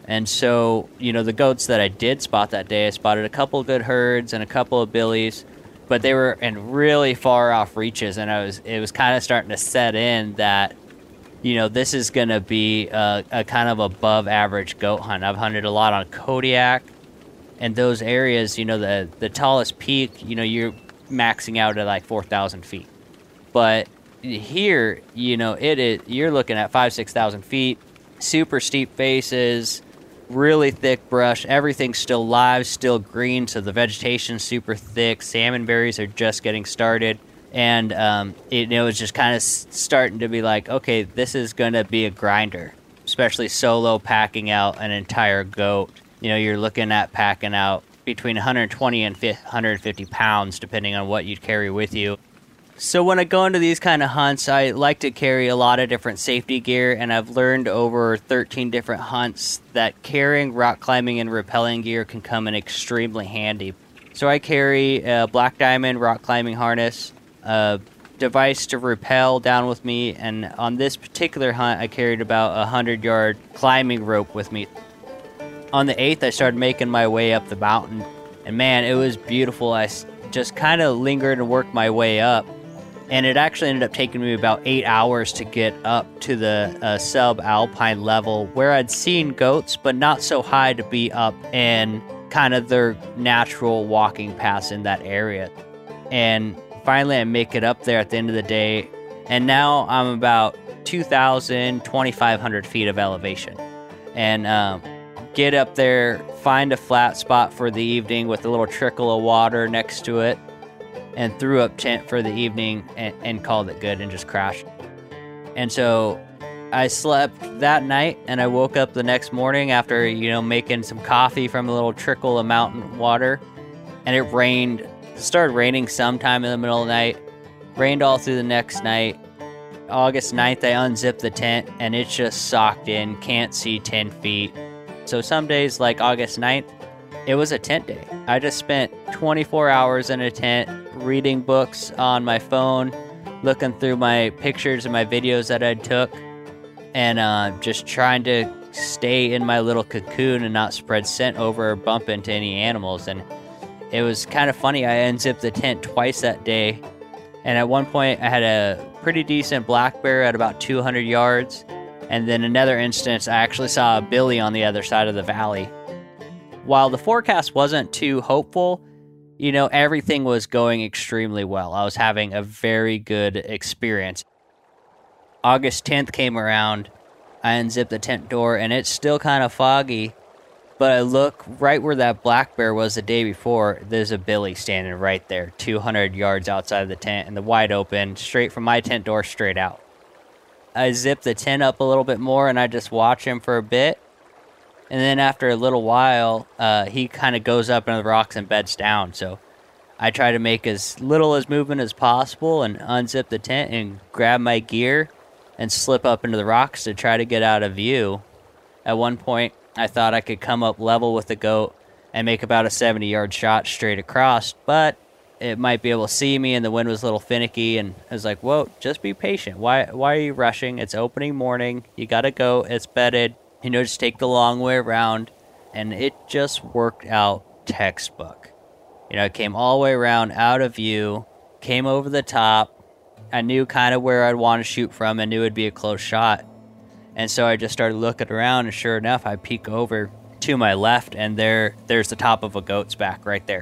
And so, the goats that I did spot that day, I spotted a couple good herds and a couple of billies, but they were in really far off reaches, and it was kind of starting to set in that, this is going to be a kind of above average goat hunt. I've hunted a lot on Kodiak and those areas, the tallest peak, you're maxing out at like 4,000 feet. But here, you're looking at 5,000-6,000 feet, super steep faces, really thick brush. Everything's still live, still green, so the vegetation's super thick. Salmon berries are just getting started. And it was just kind of starting to be like, okay, this is going to be a grinder, especially solo packing out an entire goat. You're looking at packing out between 120 and 150 pounds, depending on what you'd carry with you. So when I go into these kind of hunts, I like to carry a lot of different safety gear, and I've learned over 13 different hunts that carrying rock climbing and rappelling gear can come in extremely handy. So I carry a Black Diamond rock climbing harness, a device to rappel down with me, and on this particular hunt, I carried about a 100-yard climbing rope with me. On the 8th, I started making my way up the mountain, and man, it was beautiful. I just kind of lingered and worked my way up. And it actually ended up taking me about 8 hours to get up to the sub-alpine level where I'd seen goats, but not so high to be up in kind of their natural walking paths in that area. And finally, I make it up there at the end of the day, and now I'm about 2,000, 2,500 feet of elevation. And get up there, find a flat spot for the evening with a little trickle of water next to it, and threw up tent for the evening and called it good and just crashed. And so I slept that night, and I woke up the next morning after, making some coffee from a little trickle of mountain water, and it rained. It started raining sometime in the middle of the night, rained all through the next night. August 9th, I unzipped the tent, and it's just socked in, can't see 10 feet. So some days like August 9th, it was a tent day. I just spent 24 hours in a tent, reading books on my phone, looking through my pictures and my videos that I took, and just trying to stay in my little cocoon and not spread scent over or bump into any animals. And it was kind of funny. I unzipped the tent twice that day, and at one point I had a pretty decent black bear at about 200 yards, and then another instance I actually saw a billy on the other side of the valley. While the forecast wasn't too hopeful, everything was going extremely well. I was having a very good experience. August 10th came around, I unzipped the tent door, and it's still kind of foggy, but I look right where that black bear was the day before. There's a billy standing right there, 200 yards outside of the tent, in the wide open, straight from my tent door straight out. I zip the tent up a little bit more, and I just watch him for a bit. And then after a little while, he kind of goes up into the rocks and beds down. So I try to make as little as movement as possible and unzip the tent and grab my gear and slip up into the rocks to try to get out of view. At one point, I thought I could come up level with the goat and make about a 70-yard shot straight across, but it might be able to see me, and the wind was a little finicky, and I was like, whoa, just be patient. Why are you rushing? It's opening morning. You got to go. It's bedded. Just take the long way around, and it just worked out textbook. I came all the way around, out of view, came over the top. I knew kind of where I'd want to shoot from. I knew it'd be a close shot. And so I just started looking around, and sure enough, I peek over to my left, and there's the top of a goat's back right there.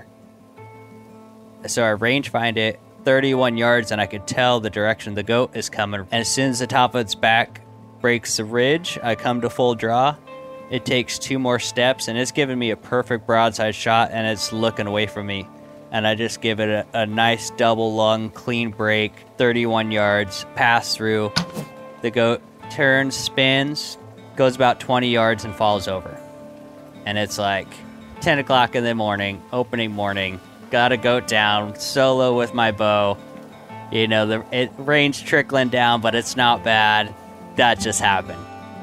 So I rangefind it 31 yards, and I could tell the direction the goat is coming. And as soon as the top of its back breaks the ridge, I come to full draw. It takes 2 more steps, and it's giving me a perfect broadside shot, and it's looking away from me. And I just give it a nice double lung, clean break, 31 yards, pass through. The goat turns, spins, goes about 20 yards, and falls over. And it's like 10 o'clock in the morning, opening morning, got a goat down, solo with my bow. It rain's trickling down, but it's not bad. That just happened.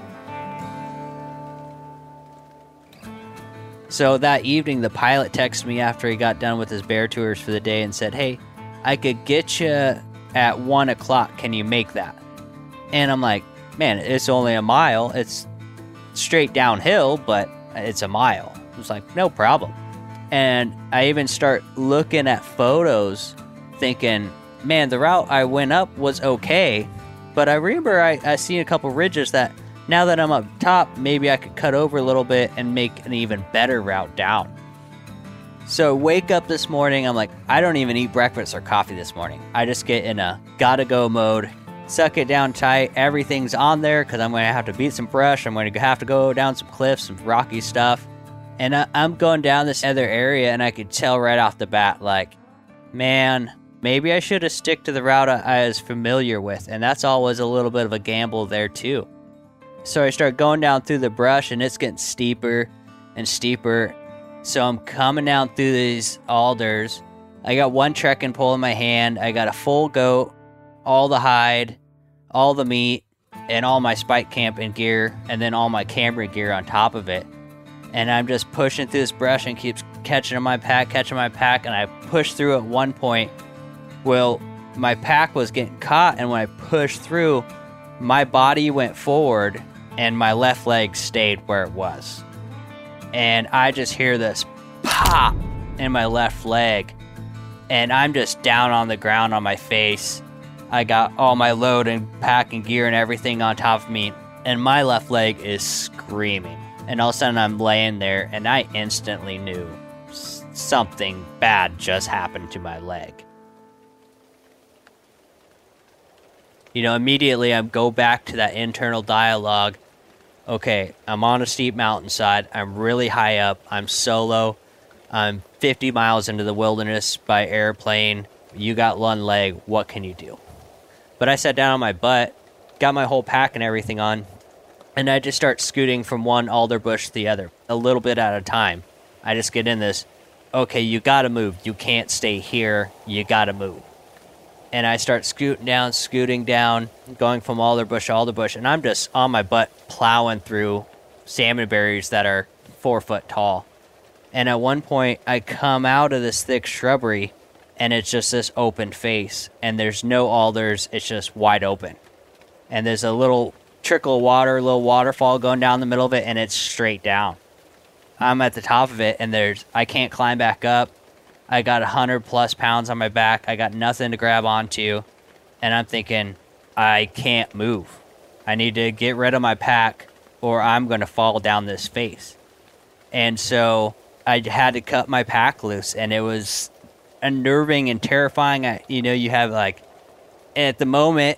So that evening, the pilot texted me after he got done with his bear tours for the day and said, hey, I could get you at 1 o'clock. Can you make that? And I'm like, man, it's only a mile. It's straight downhill, but it's a mile. I was like, no problem. And I even start looking at photos thinking, man, the route I went up was okay. But I remember I seen a couple ridges that now that I'm up top, maybe I could cut over a little bit and make an even better route down. So wake up this morning, I'm like, I don't even eat breakfast or coffee this morning. I just get in a gotta go mode, suck it down tight, everything's on there because I'm going to have to beat some brush, I'm going to have to go down some cliffs, some rocky stuff. And I'm going down this other area and I could tell right off the bat, like, man, maybe I should have stick to the route I was familiar with. And that's always a little bit of a gamble there too. So I start going down through the brush and it's getting steeper and steeper. So I'm coming down through these alders. I got one trekking pole in my hand. I got a full goat, all the hide, all the meat, and all my spike camping gear, and then all my camera gear on top of it. And I'm just pushing through this brush and keeps catching my pack, and I pushed through at one point. Well, my pack was getting caught, and when I pushed through, my body went forward, and my left leg stayed where it was. And I just hear this pop in my left leg, and I'm just down on the ground on my face. I got all my load and packing gear and everything on top of me, and my left leg is screaming. And all of a sudden I'm laying there, and I instantly knew something bad just happened to my leg. You know, immediately I go back to that internal dialogue. Okay, I'm on a steep mountainside. I'm really high up. I'm solo. I'm 50 miles into the wilderness by airplane. You got one leg. What can you do? But I sat down on my butt, got my whole pack and everything on, and I just start scooting from one alder bush to the other, a little bit at a time. I just get in this, okay, you gotta move. You can't stay here. You gotta move. And I start scooting down, going from alder bush to alder bush, and I'm just on my butt plowing through salmon berries that are 4 foot tall. And at one point, I come out of this thick shrubbery, and it's just this open face, and there's no alders, it's just wide open. And there's a little trickle of water, a little waterfall going down the middle of it, and it's straight down. I'm at the top of it, and I can't climb back up. I got 100+ pounds on my back. I got nothing to grab onto. And I'm thinking, I can't move. I need to get rid of my pack or I'm going to fall down this face. And so I had to cut my pack loose, and it was unnerving and terrifying. You have at the moment,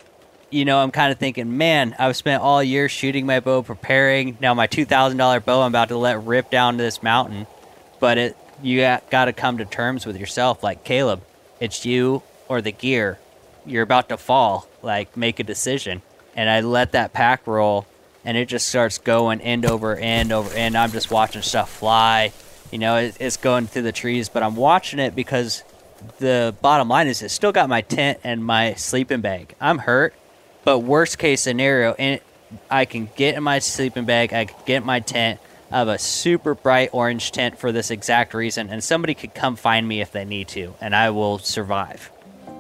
I'm kind of thinking, man, I've spent all year shooting my bow, preparing. Now my $2,000 bow I'm about to let rip down this mountain. But you got to come to terms with yourself. Like, Caleb, it's you or the gear. You're about to fall. Make a decision. And I let that pack roll, and it just starts going end over end over end. I'm just watching stuff fly. It's going through the trees, but I'm watching it because the bottom line is it's still got my tent and my sleeping bag. I'm hurt, but worst case scenario, I can get in my sleeping bag, I can get in my tent. I have a super bright orange tent for this exact reason, and somebody could come find me if they need to, and I will survive.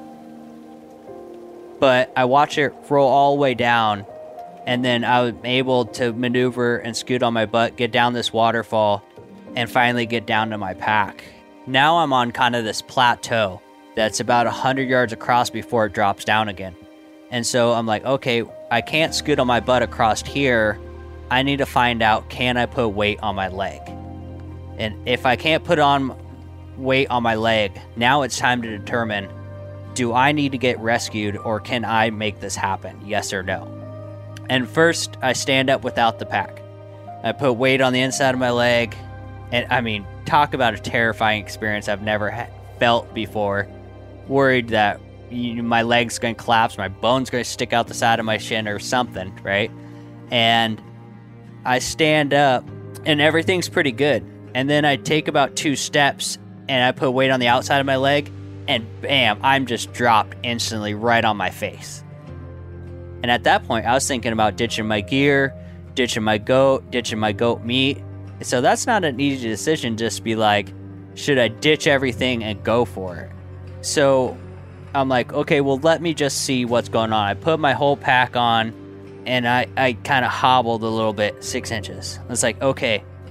But I watch it roll all the way down, and then I was able to maneuver and scoot on my butt, get down this waterfall, and finally get down to my pack. Now I'm on kind of this plateau that's about 100 yards across before it drops down again. And so I'm like, okay, I can't scoot on my butt across here. I need to find out, can I put weight on my leg? And if I can't put on weight on my leg, now it's time to determine, do I need to get rescued or can I make this happen? Yes or no? And first, I stand up without the pack. I put weight on the inside of my leg. And talk about a terrifying experience I've never felt before. Worried that my leg's going to collapse, my bone's going to stick out the side of my shin or something, right? And I stand up, and everything's pretty good. And then I take about 2 steps, and I put weight on the outside of my leg, and bam, I'm just dropped instantly right on my face. And at that point, I was thinking about ditching my gear, ditching my goat meat. So that's not an easy decision, just be like, should I ditch everything and go for it? So I'm like, okay, well, let me just see what's going on. I put my whole pack on, and I kind of hobbled a little bit, 6 inches. I was like, okay,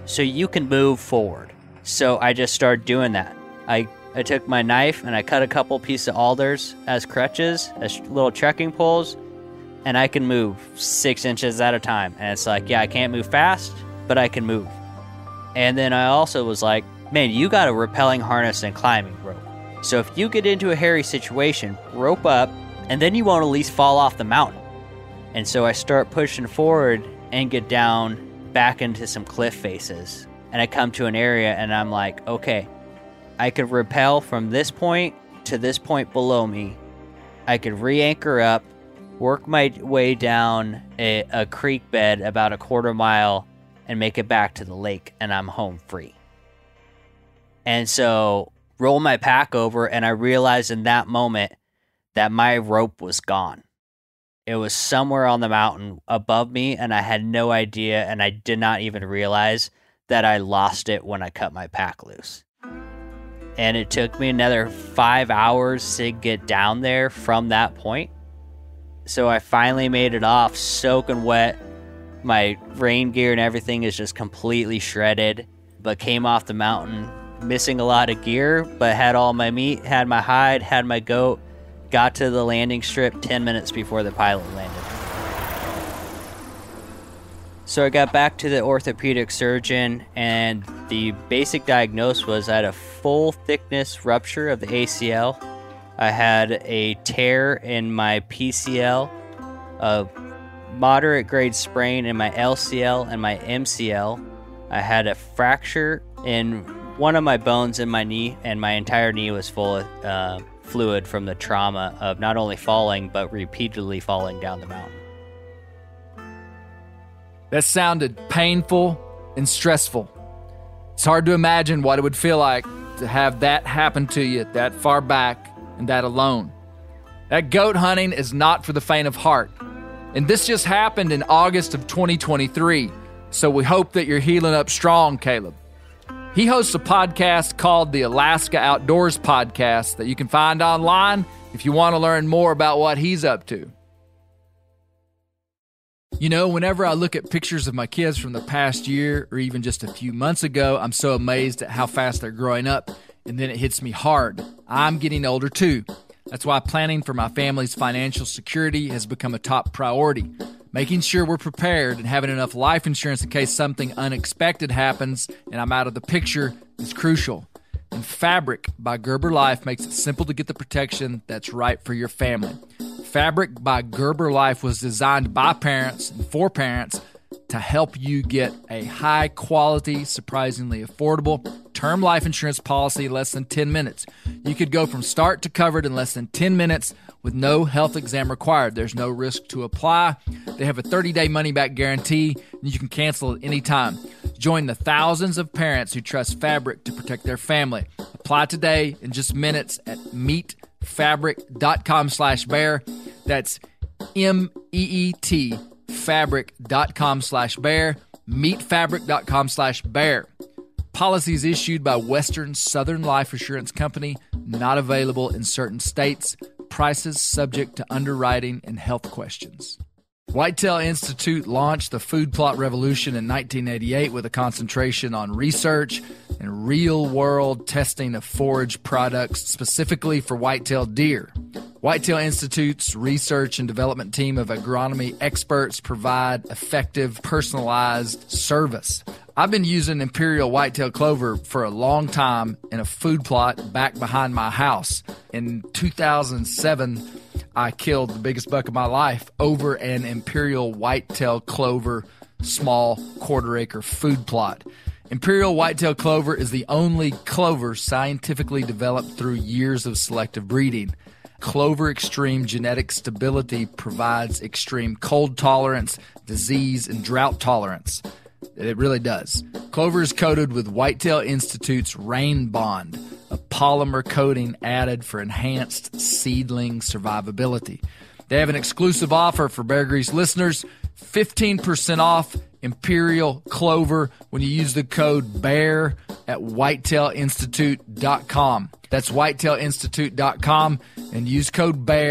so you can move forward. So I just started doing that. I took my knife and I cut a couple pieces of alders as crutches, as little trekking poles, and I can move 6 inches at a time. And it's like, yeah, I can't move fast, but I can move. And then I also was like, man, you got a rappelling harness and climbing rope. So if you get into a hairy situation, rope up, and then you won't at least fall off the mountain. And so I start pushing forward and get down back into some cliff faces. And I come to an area and I'm like, okay, I could rappel from this point to this point below me. I could re-anchor up, work my way down a creek bed about a quarter mile, and make it back to the lake, and I'm home free. And so roll my pack over, and I realized in that moment that my rope was gone. It was somewhere on the mountain above me, and I had no idea, and I did not even realize that I lost it when I cut my pack loose. And it took me another 5 hours to get down there from that point. So I finally made it off, soaking wet. My rain gear and everything is just completely shredded, but came off the mountain missing a lot of gear, but had all my meat, had my hide, had my goat, got to the landing strip 10 minutes before the pilot landed. So I got back to the orthopedic surgeon, and the basic diagnosis was I had a full thickness rupture of the ACL. I had a tear in my PCL, a moderate grade sprain in my LCL and my MCL. I had a fracture in one of my bones in my knee, and my entire knee was full of fluid from the trauma of not only falling, but repeatedly falling down the mountain. That sounded painful and stressful. It's hard to imagine what it would feel like to have that happen to you that far back and that alone. That goat hunting is not for the faint of heart. And this just happened in August of 2023, so we hope that you're healing up strong, Caleb. He hosts a podcast called the Alaska Outdoors Podcast that you can find online if you want to learn more about what he's up to. You know, whenever I look at pictures of my kids from the past year or even just a few months ago, I'm so amazed at how fast they're growing up, and then it hits me hard. I'm getting older too. That's why planning for my family's financial security has become a top priority. Making sure we're prepared and having enough life insurance in case something unexpected happens and I'm out of the picture is crucial. And Fabric by Gerber Life makes it simple to get the protection that's right for your family. Fabric by Gerber Life was designed by parents and for parents to help you get a high-quality, surprisingly affordable term life insurance policy in less than 10 minutes. You could go from start to covered in less than 10 minutes with no health exam required. There's no risk to apply. They have a 30-day money-back guarantee, and you can cancel at any time. Join the thousands of parents who trust Fabric to protect their family. Apply today in just minutes at meetfabric.com/bear. That's MEET fabric.com/bear, meetfabric.com/bear. Policies issued by Western Southern Life Assurance Company, not available in certain states. Prices subject to underwriting and health questions. Whitetail Institute launched the food plot revolution in 1988 with a concentration on research and real-world testing of forage products specifically for whitetail deer. Whitetail Institute's research and development team of agronomy experts provide effective, personalized service. I've been using Imperial Whitetail Clover for a long time in a food plot back behind my house. In 2007, I killed the biggest buck of my life over an Imperial Whitetail Clover small quarter-acre food plot. Imperial Whitetail Clover is the only clover scientifically developed through years of selective breeding. Clover Extreme genetic stability provides extreme cold tolerance, disease, and drought tolerance. It really does. Clover is coated with Whitetail Institute's Rain Bond, a polymer coating added for enhanced seedling survivability. They have an exclusive offer for Bear Grease listeners, 15% off Imperial Clover when you use the code BEAR at whitetailinstitute.com. That's whitetailinstitute.com and use code BEAR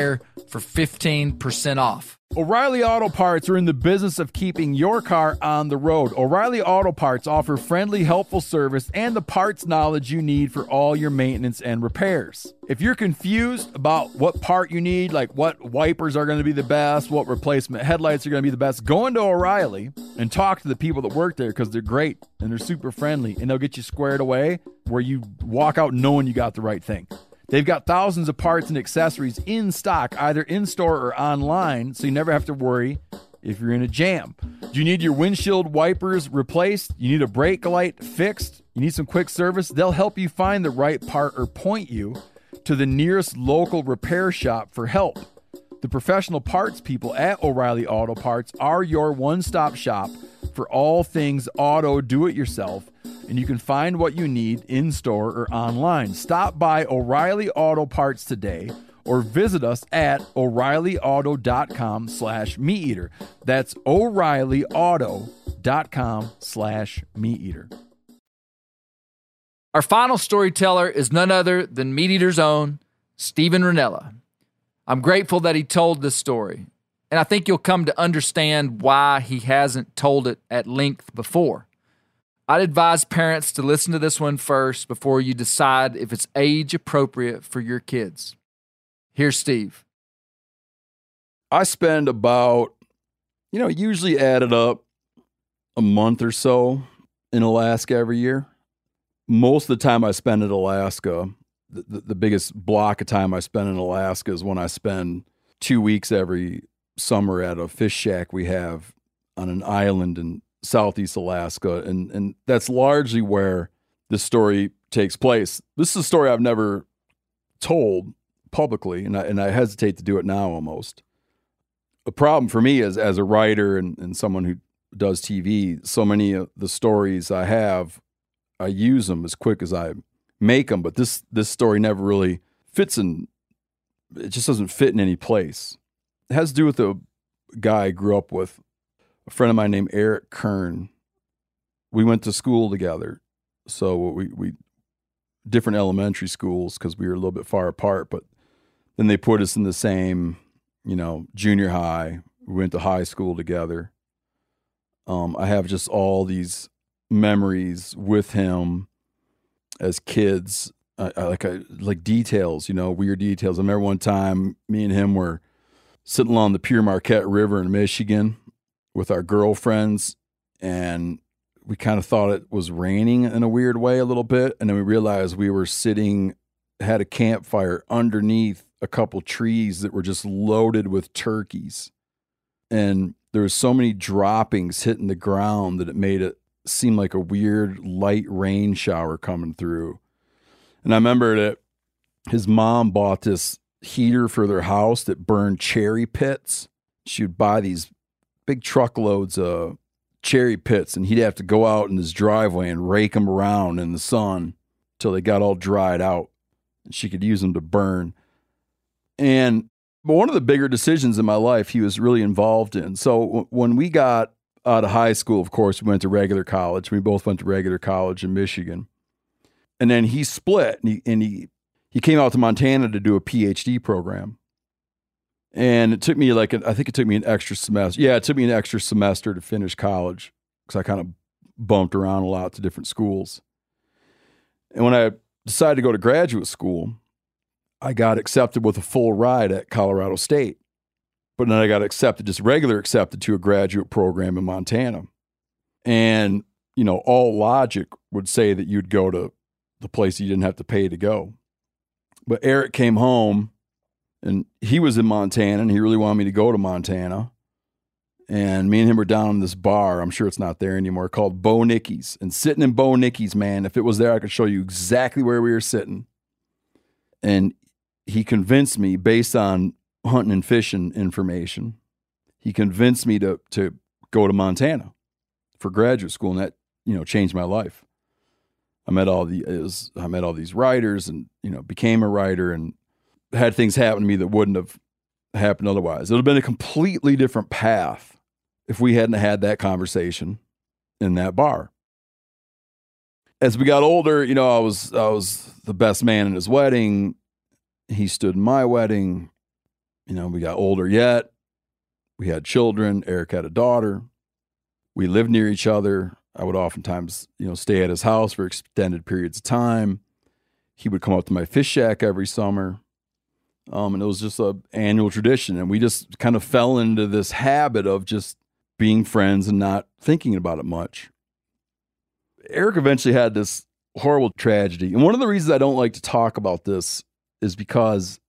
for 15% off. O'Reilly Auto Parts are in the business of keeping your car on the road. O'Reilly Auto Parts offer friendly, helpful service and the parts knowledge you need for all your maintenance and repairs. If you're confused about what part you need, like what wipers are going to be the best, what replacement headlights are going to be the best, go into O'Reilly and talk to the people that work there because they're great and they're super friendly and they'll get you squared away where you walk out knowing you got the right thing. They've got thousands of parts and accessories in stock, either in-store or online, so you never have to worry if you're in a jam. Do you need your windshield wipers replaced? You need a brake light fixed? You need some quick service? They'll help you find the right part or point you to the nearest local repair shop for help. The professional parts people at O'Reilly Auto Parts are your one-stop shop for all things auto do-it-yourself, and you can find what you need in-store or online. Stop by O'Reilly Auto Parts today or visit us at O'ReillyAuto.com/MeatEater. That's O'ReillyAuto.com/MeatEater. Our final storyteller is none other than Meat Eater's own Steven Rinella. I'm grateful that he told this story, and I think you'll come to understand why he hasn't told it at length before. I'd advise parents to listen to this one first before you decide if it's age appropriate for your kids. Here's Steve. I spend about, usually added up a month or so in Alaska every year. Most of the time I spend in Alaska, the biggest block of time I spend in Alaska is when I spend 2 weeks every summer at a fish shack we have on an island in Southeast Alaska, and that's largely where this story takes place. This is a story I've never told publicly, and I hesitate to do it now almost. The problem for me is, as a writer and someone who does TV, so many of the stories I have, I use them as quick as I make them, but this story never really fits in. It just doesn't fit in any place. It has to do with a guy I grew up with, a friend of mine named Eric Kern. We went to school together. So we different elementary schools because we were a little bit far apart, but then they put us in the same, junior high. We went to high school together. I have just all these memories with him as kids. I like details, weird details. I remember one time me and him were sitting along the Pure Marquette River in Michigan with our girlfriends, and we kind of thought it was raining in a weird way a little bit, and then we realized we were had a campfire underneath a couple trees that were just loaded with turkeys, and there was so many droppings hitting the ground that it made it seem like a weird light rain shower coming through. And I remember that his mom bought this heater for their house that burned cherry pits. She would buy these big truckloads of cherry pits, and he'd have to go out in his driveway and rake them around in the sun till they got all dried out, and she could use them to burn. But one of the bigger decisions in my life he was really involved in. So when we got out of high school, of course, we went to regular college. We both went to regular college in Michigan. And then he split, and he came out to Montana to do a PhD program. And it took me I think it took me an extra semester. Yeah, it took me an extra semester to finish college because I kind of bumped around a lot to different schools. And when I decided to go to graduate school, I got accepted with a full ride at Colorado State. But then I got accepted to a graduate program in Montana. And, all logic would say that you'd go to the place you didn't have to pay to go. But Eric came home, and he was in Montana, and he really wanted me to go to Montana. And me and him were down in this bar, I'm sure it's not there anymore, called Bo Nicky's. And sitting in Bo Nicky's, man, if it was there, I could show you exactly where we were sitting. And he convinced me, based on hunting and fishing information, he convinced me to go to Montana for graduate school, and that, changed my life. I met all these writers, and, became a writer, and had things happen to me that wouldn't have happened otherwise. It would have been a completely different path if we hadn't had that conversation in that bar. As we got older, I was the best man in his wedding. He stood in my wedding. We got older yet. We had children. Eric had a daughter. We lived near each other. I would oftentimes, stay at his house for extended periods of time. He would come up to my fish shack every summer. And it was just an annual tradition. And we just kind of fell into this habit of just being friends and not thinking about it much. Eric eventually had this horrible tragedy. And one of the reasons I don't like to talk about this is because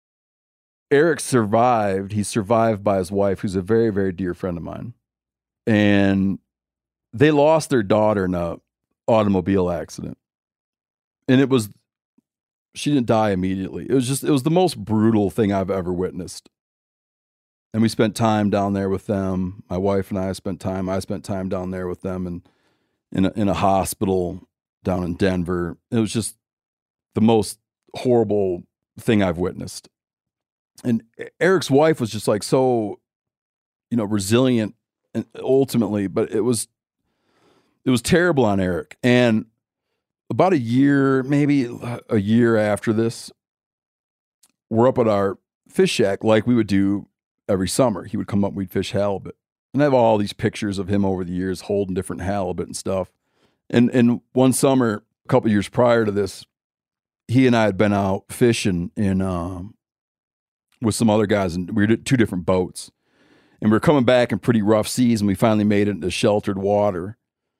Eric survived. He survived by his wife, who's a very, very dear friend of mine. And they lost their daughter in an automobile accident. And she didn't die immediately. It was the most brutal thing I've ever witnessed. And we spent time down there with them. My wife and I spent time down there with them and in a hospital down in Denver. It was just the most horrible thing I've witnessed. And Eric's wife was just like so, resilient and ultimately, but it was terrible on Eric. And about maybe a year after this, we're up at our fish shack like we would do every summer. He would come up and we'd fish halibut. And I have all these pictures of him over the years holding different halibut and stuff. And one summer, a couple of years prior to this, he and I had been out fishing with some other guys, and we were two different boats. And we were coming back in pretty rough seas, and we finally made it into sheltered water.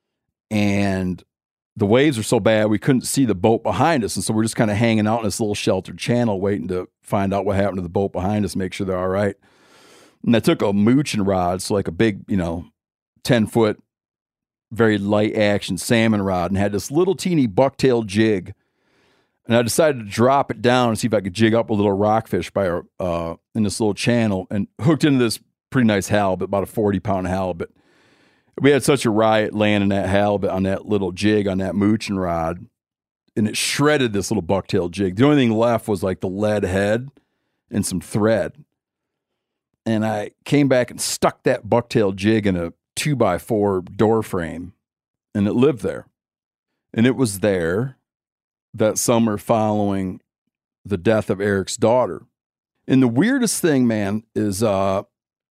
And the waves were so bad, we couldn't see the boat behind us. And so we're just kind of hanging out in this little sheltered channel, waiting to find out what happened to the boat behind us, make sure they're all right. And I took a mooching rod, so like a big, 10-foot, very light action salmon rod, and had this little teeny bucktail jig. And I decided to drop it down and see if I could jig up a little rockfish in this little channel, and hooked into this pretty nice halibut, about a 40-pound halibut. We had such a riot landing that halibut on that little jig on that mooching rod, and it shredded this little bucktail jig. The only thing left was like the lead head and some thread. And I came back and stuck that bucktail jig in a 2x4 door frame, and it lived there. And it was there that summer following the death of Eric's daughter. And the weirdest thing, man, is at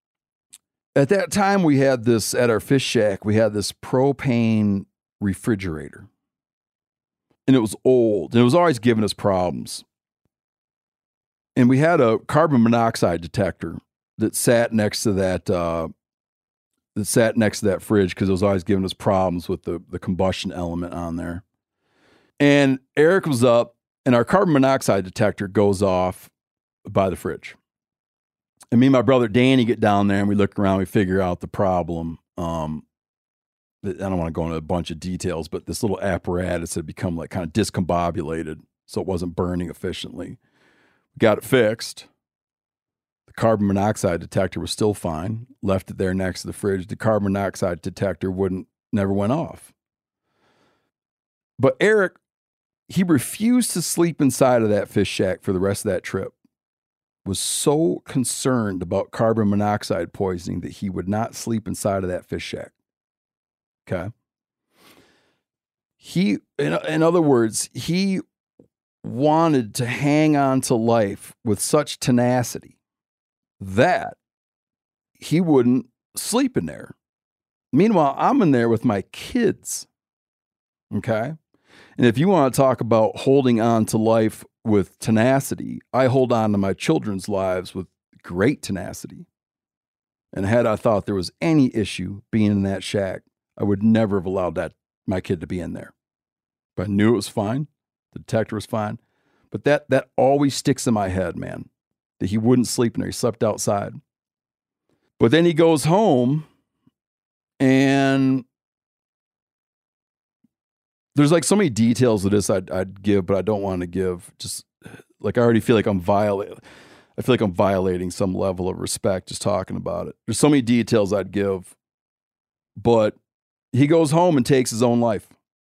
that time we had this, at our fish shack, we had this propane refrigerator. And it was old, and it was always giving us problems. And we had a carbon monoxide detector that sat next to that fridge, because it was always giving us problems with the combustion element on there. And Eric was up, and our carbon monoxide detector goes off by the fridge. And me and my brother Danny get down there, and we look around, we figure out the problem. I don't want to go into a bunch of details, but this little apparatus had become like kind of discombobulated, so it wasn't burning efficiently. We got it fixed. The carbon monoxide detector was still fine. Left it there next to the fridge. The carbon monoxide detector never went off. But Eric, he refused to sleep inside of that fish shack for the rest of that trip. Was so concerned about carbon monoxide poisoning that he would not sleep inside of that fish shack. Okay. In other words, he wanted to hang on to life with such tenacity that he wouldn't sleep in there. Meanwhile, I'm in there with my kids. Okay. And if you want to talk about holding on to life with tenacity, I hold on to my children's lives with great tenacity. And had I thought there was any issue being in that shack, I would never have allowed my kid to be in there. But I knew it was fine. The detector was fine. But that always sticks in my head, man, that he wouldn't sleep in there. He slept outside. But then he goes home, and there's like so many details of this I'd give, but I don't want to give. Just like I already feel like I'm violating some level of respect just talking about it. There's so many details I'd give, but he goes home and takes his own life.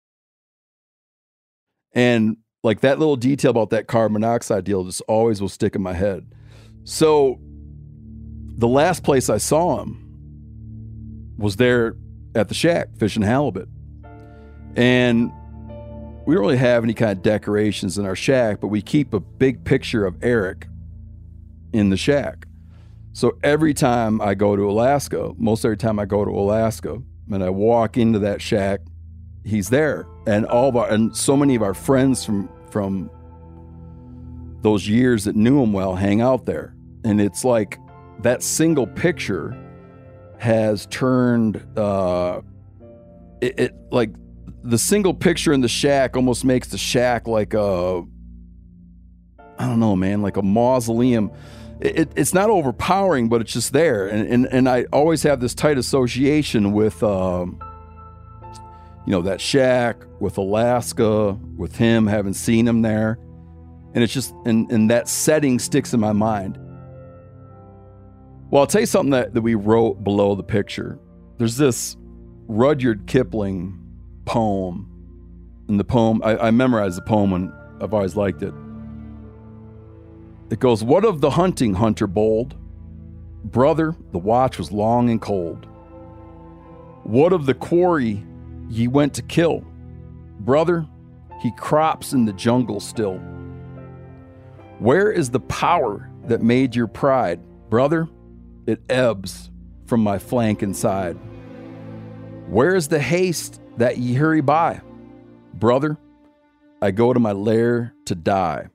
And like that little detail about that carbon monoxide deal just always will stick in my head. So the last place I saw him was there at the shack fishing halibut. And we don't really have any kind of decorations in our shack, but we keep a big picture of Eric in the shack. So every time I go to Alaska, most every time I go to Alaska and I walk into that shack, he's there. And and so many of our friends from those years that knew him well hang out there. And it's like that single picture has turned it like the single picture in the shack almost makes the shack like I don't know, man, like a mausoleum. It's not overpowering, but it's just there. And I always have this tight association with, that shack, with Alaska, with him, having seen him there. And it's just, and that setting sticks in my mind. Well, I'll tell you something that we wrote below the picture. There's this Rudyard Kipling poem. And the poem, I memorized the poem and I've always liked it. It goes, "What of the hunting, hunter bold? Brother, the watch was long and cold. What of the quarry ye went to kill? Brother, he crops in the jungle still. Where is the power that made your pride? Brother, it ebbs from my flank and side. Where is the haste that ye hurry by? Brother, I go to my lair to die."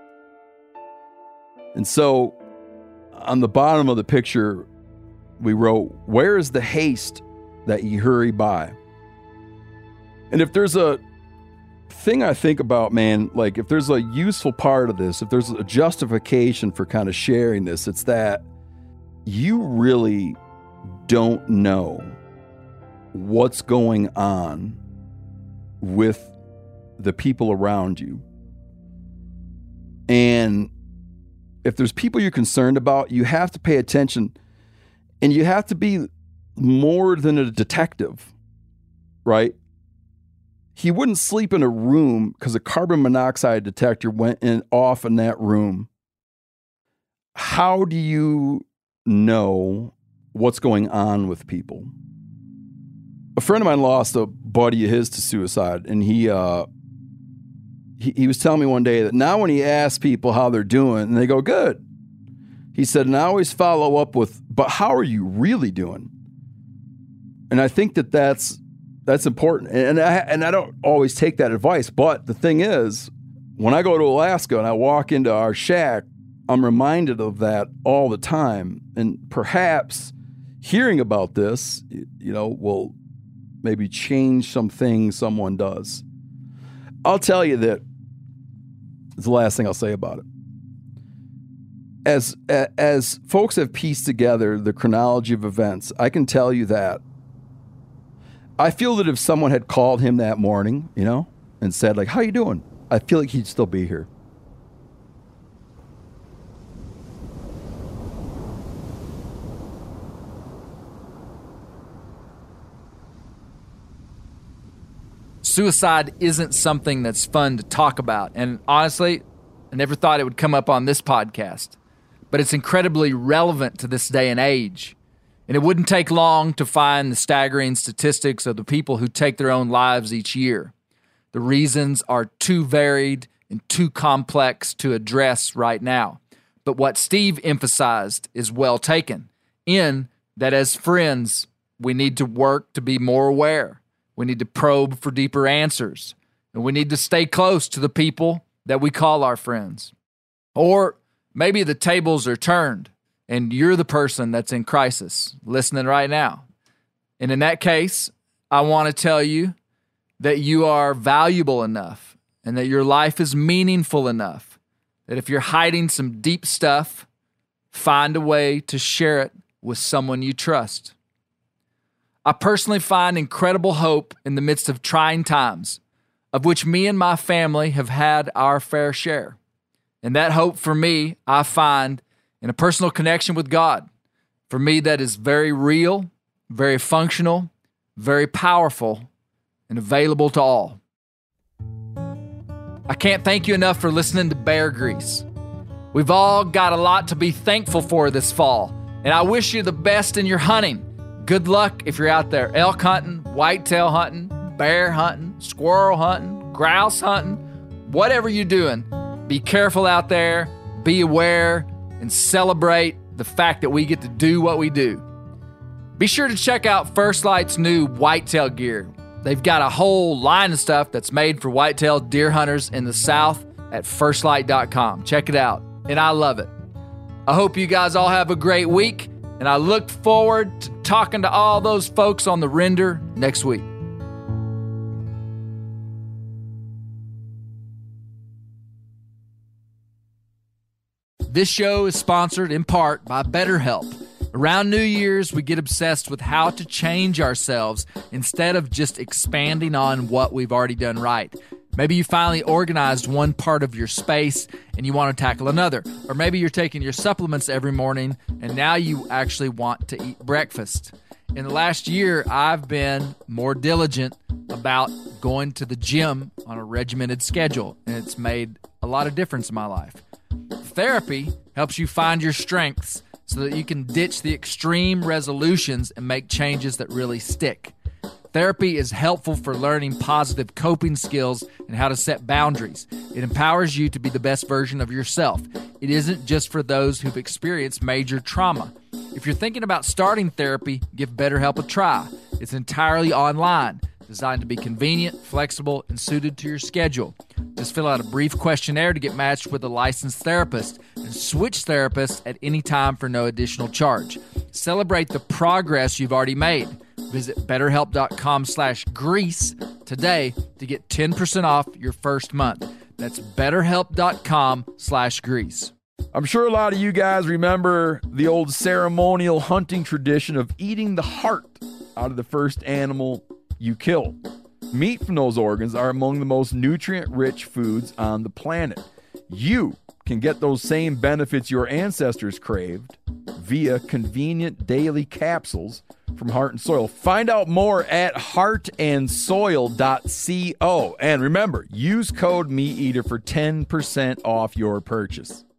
And so on the bottom of the picture, we wrote, "Where is the haste that ye hurry by?" And if there's a thing I think about, man, like if there's a useful part of this, if there's a justification for kind of sharing this, it's that you really don't know what's going on with the people around you. And if there's people you're concerned about, you have to pay attention, and you have to be more than a detective, right? He wouldn't sleep in a room because a carbon monoxide detector went off in that room. How do you know what's going on with people? A friend of mine lost a buddy of his to suicide, and he was telling me one day that now when he asks people how they're doing, and they go, "Good," he said, and I always follow up with, "But how are you really doing?" And I think that's important. And I don't always take that advice, but the thing is, when I go to Alaska and I walk into our shack, I'm reminded of that all the time. And perhaps hearing about this, will maybe change some things someone does. I'll tell you that it's the last thing I'll say about it. As folks have pieced together the chronology of events, I can tell you that I feel that if someone had called him that morning, and said, like, "How you doing?" I feel like he'd still be here. Suicide isn't something that's fun to talk about. And honestly, I never thought it would come up on this podcast. But it's incredibly relevant to this day and age. And it wouldn't take long to find the staggering statistics of the people who take their own lives each year. The reasons are too varied and too complex to address right now. But what Steve emphasized is well taken, in that as friends, we need to work to be more aware. We need to probe for deeper answers. And we need to stay close to the people that we call our friends. Or maybe the tables are turned and you're the person that's in crisis listening right now. And in that case, I want to tell you that you are valuable enough and that your life is meaningful enough that if you're hiding some deep stuff, find a way to share it with someone you trust. I personally find incredible hope in the midst of trying times, of which me and my family have had our fair share. And that hope for me, I find in a personal connection with God. For me, that is very real, very functional, very powerful, and available to all. I can't thank you enough for listening to Bear Grease. We've all got a lot to be thankful for this fall, and I wish you the best in your hunting. Good luck if you're out there elk hunting, whitetail hunting, bear hunting, squirrel hunting, grouse hunting, whatever you're doing. Be careful out there, be aware, and celebrate the fact that we get to do what we do. Be sure to check out First Light's new whitetail gear. They've got a whole line of stuff that's made for whitetail deer hunters in the South at firstlight.com. Check it out, and I love it. I hope you guys all have a great week, and I look forward to talking to all those folks on the render next week. This show is sponsored in part by BetterHelp. Around New Year's, we get obsessed with how to change ourselves instead of just expanding on what we've already done right. Maybe you finally organized one part of your space and you want to tackle another. Or maybe you're taking your supplements every morning and now you actually want to eat breakfast. In the last year, I've been more diligent about going to the gym on a regimented schedule, and it's made a lot of difference in my life. Therapy helps you find your strengths so that you can ditch the extreme resolutions and make changes that really stick. Therapy is helpful for learning positive coping skills and how to set boundaries. It empowers you to be the best version of yourself. It isn't just for those who've experienced major trauma. If you're thinking about starting therapy, give BetterHelp a try. It's entirely online, designed to be convenient, flexible, and suited to your schedule. Just fill out a brief questionnaire to get matched with a licensed therapist and switch therapists at any time for no additional charge. Celebrate the progress you've already made. Visit BetterHelp.com/Grease today to get 10% off your first month. That's BetterHelp.com/Grease. I'm sure a lot of you guys remember the old ceremonial hunting tradition of eating the heart out of the first animal you kill. Meat from those organs are among the most nutrient-rich foods on the planet. You can get those same benefits your ancestors craved via convenient daily capsules from Heart and Soil. Find out more at heartandsoil.co. And remember, use code MeatEater for 10% off your purchase.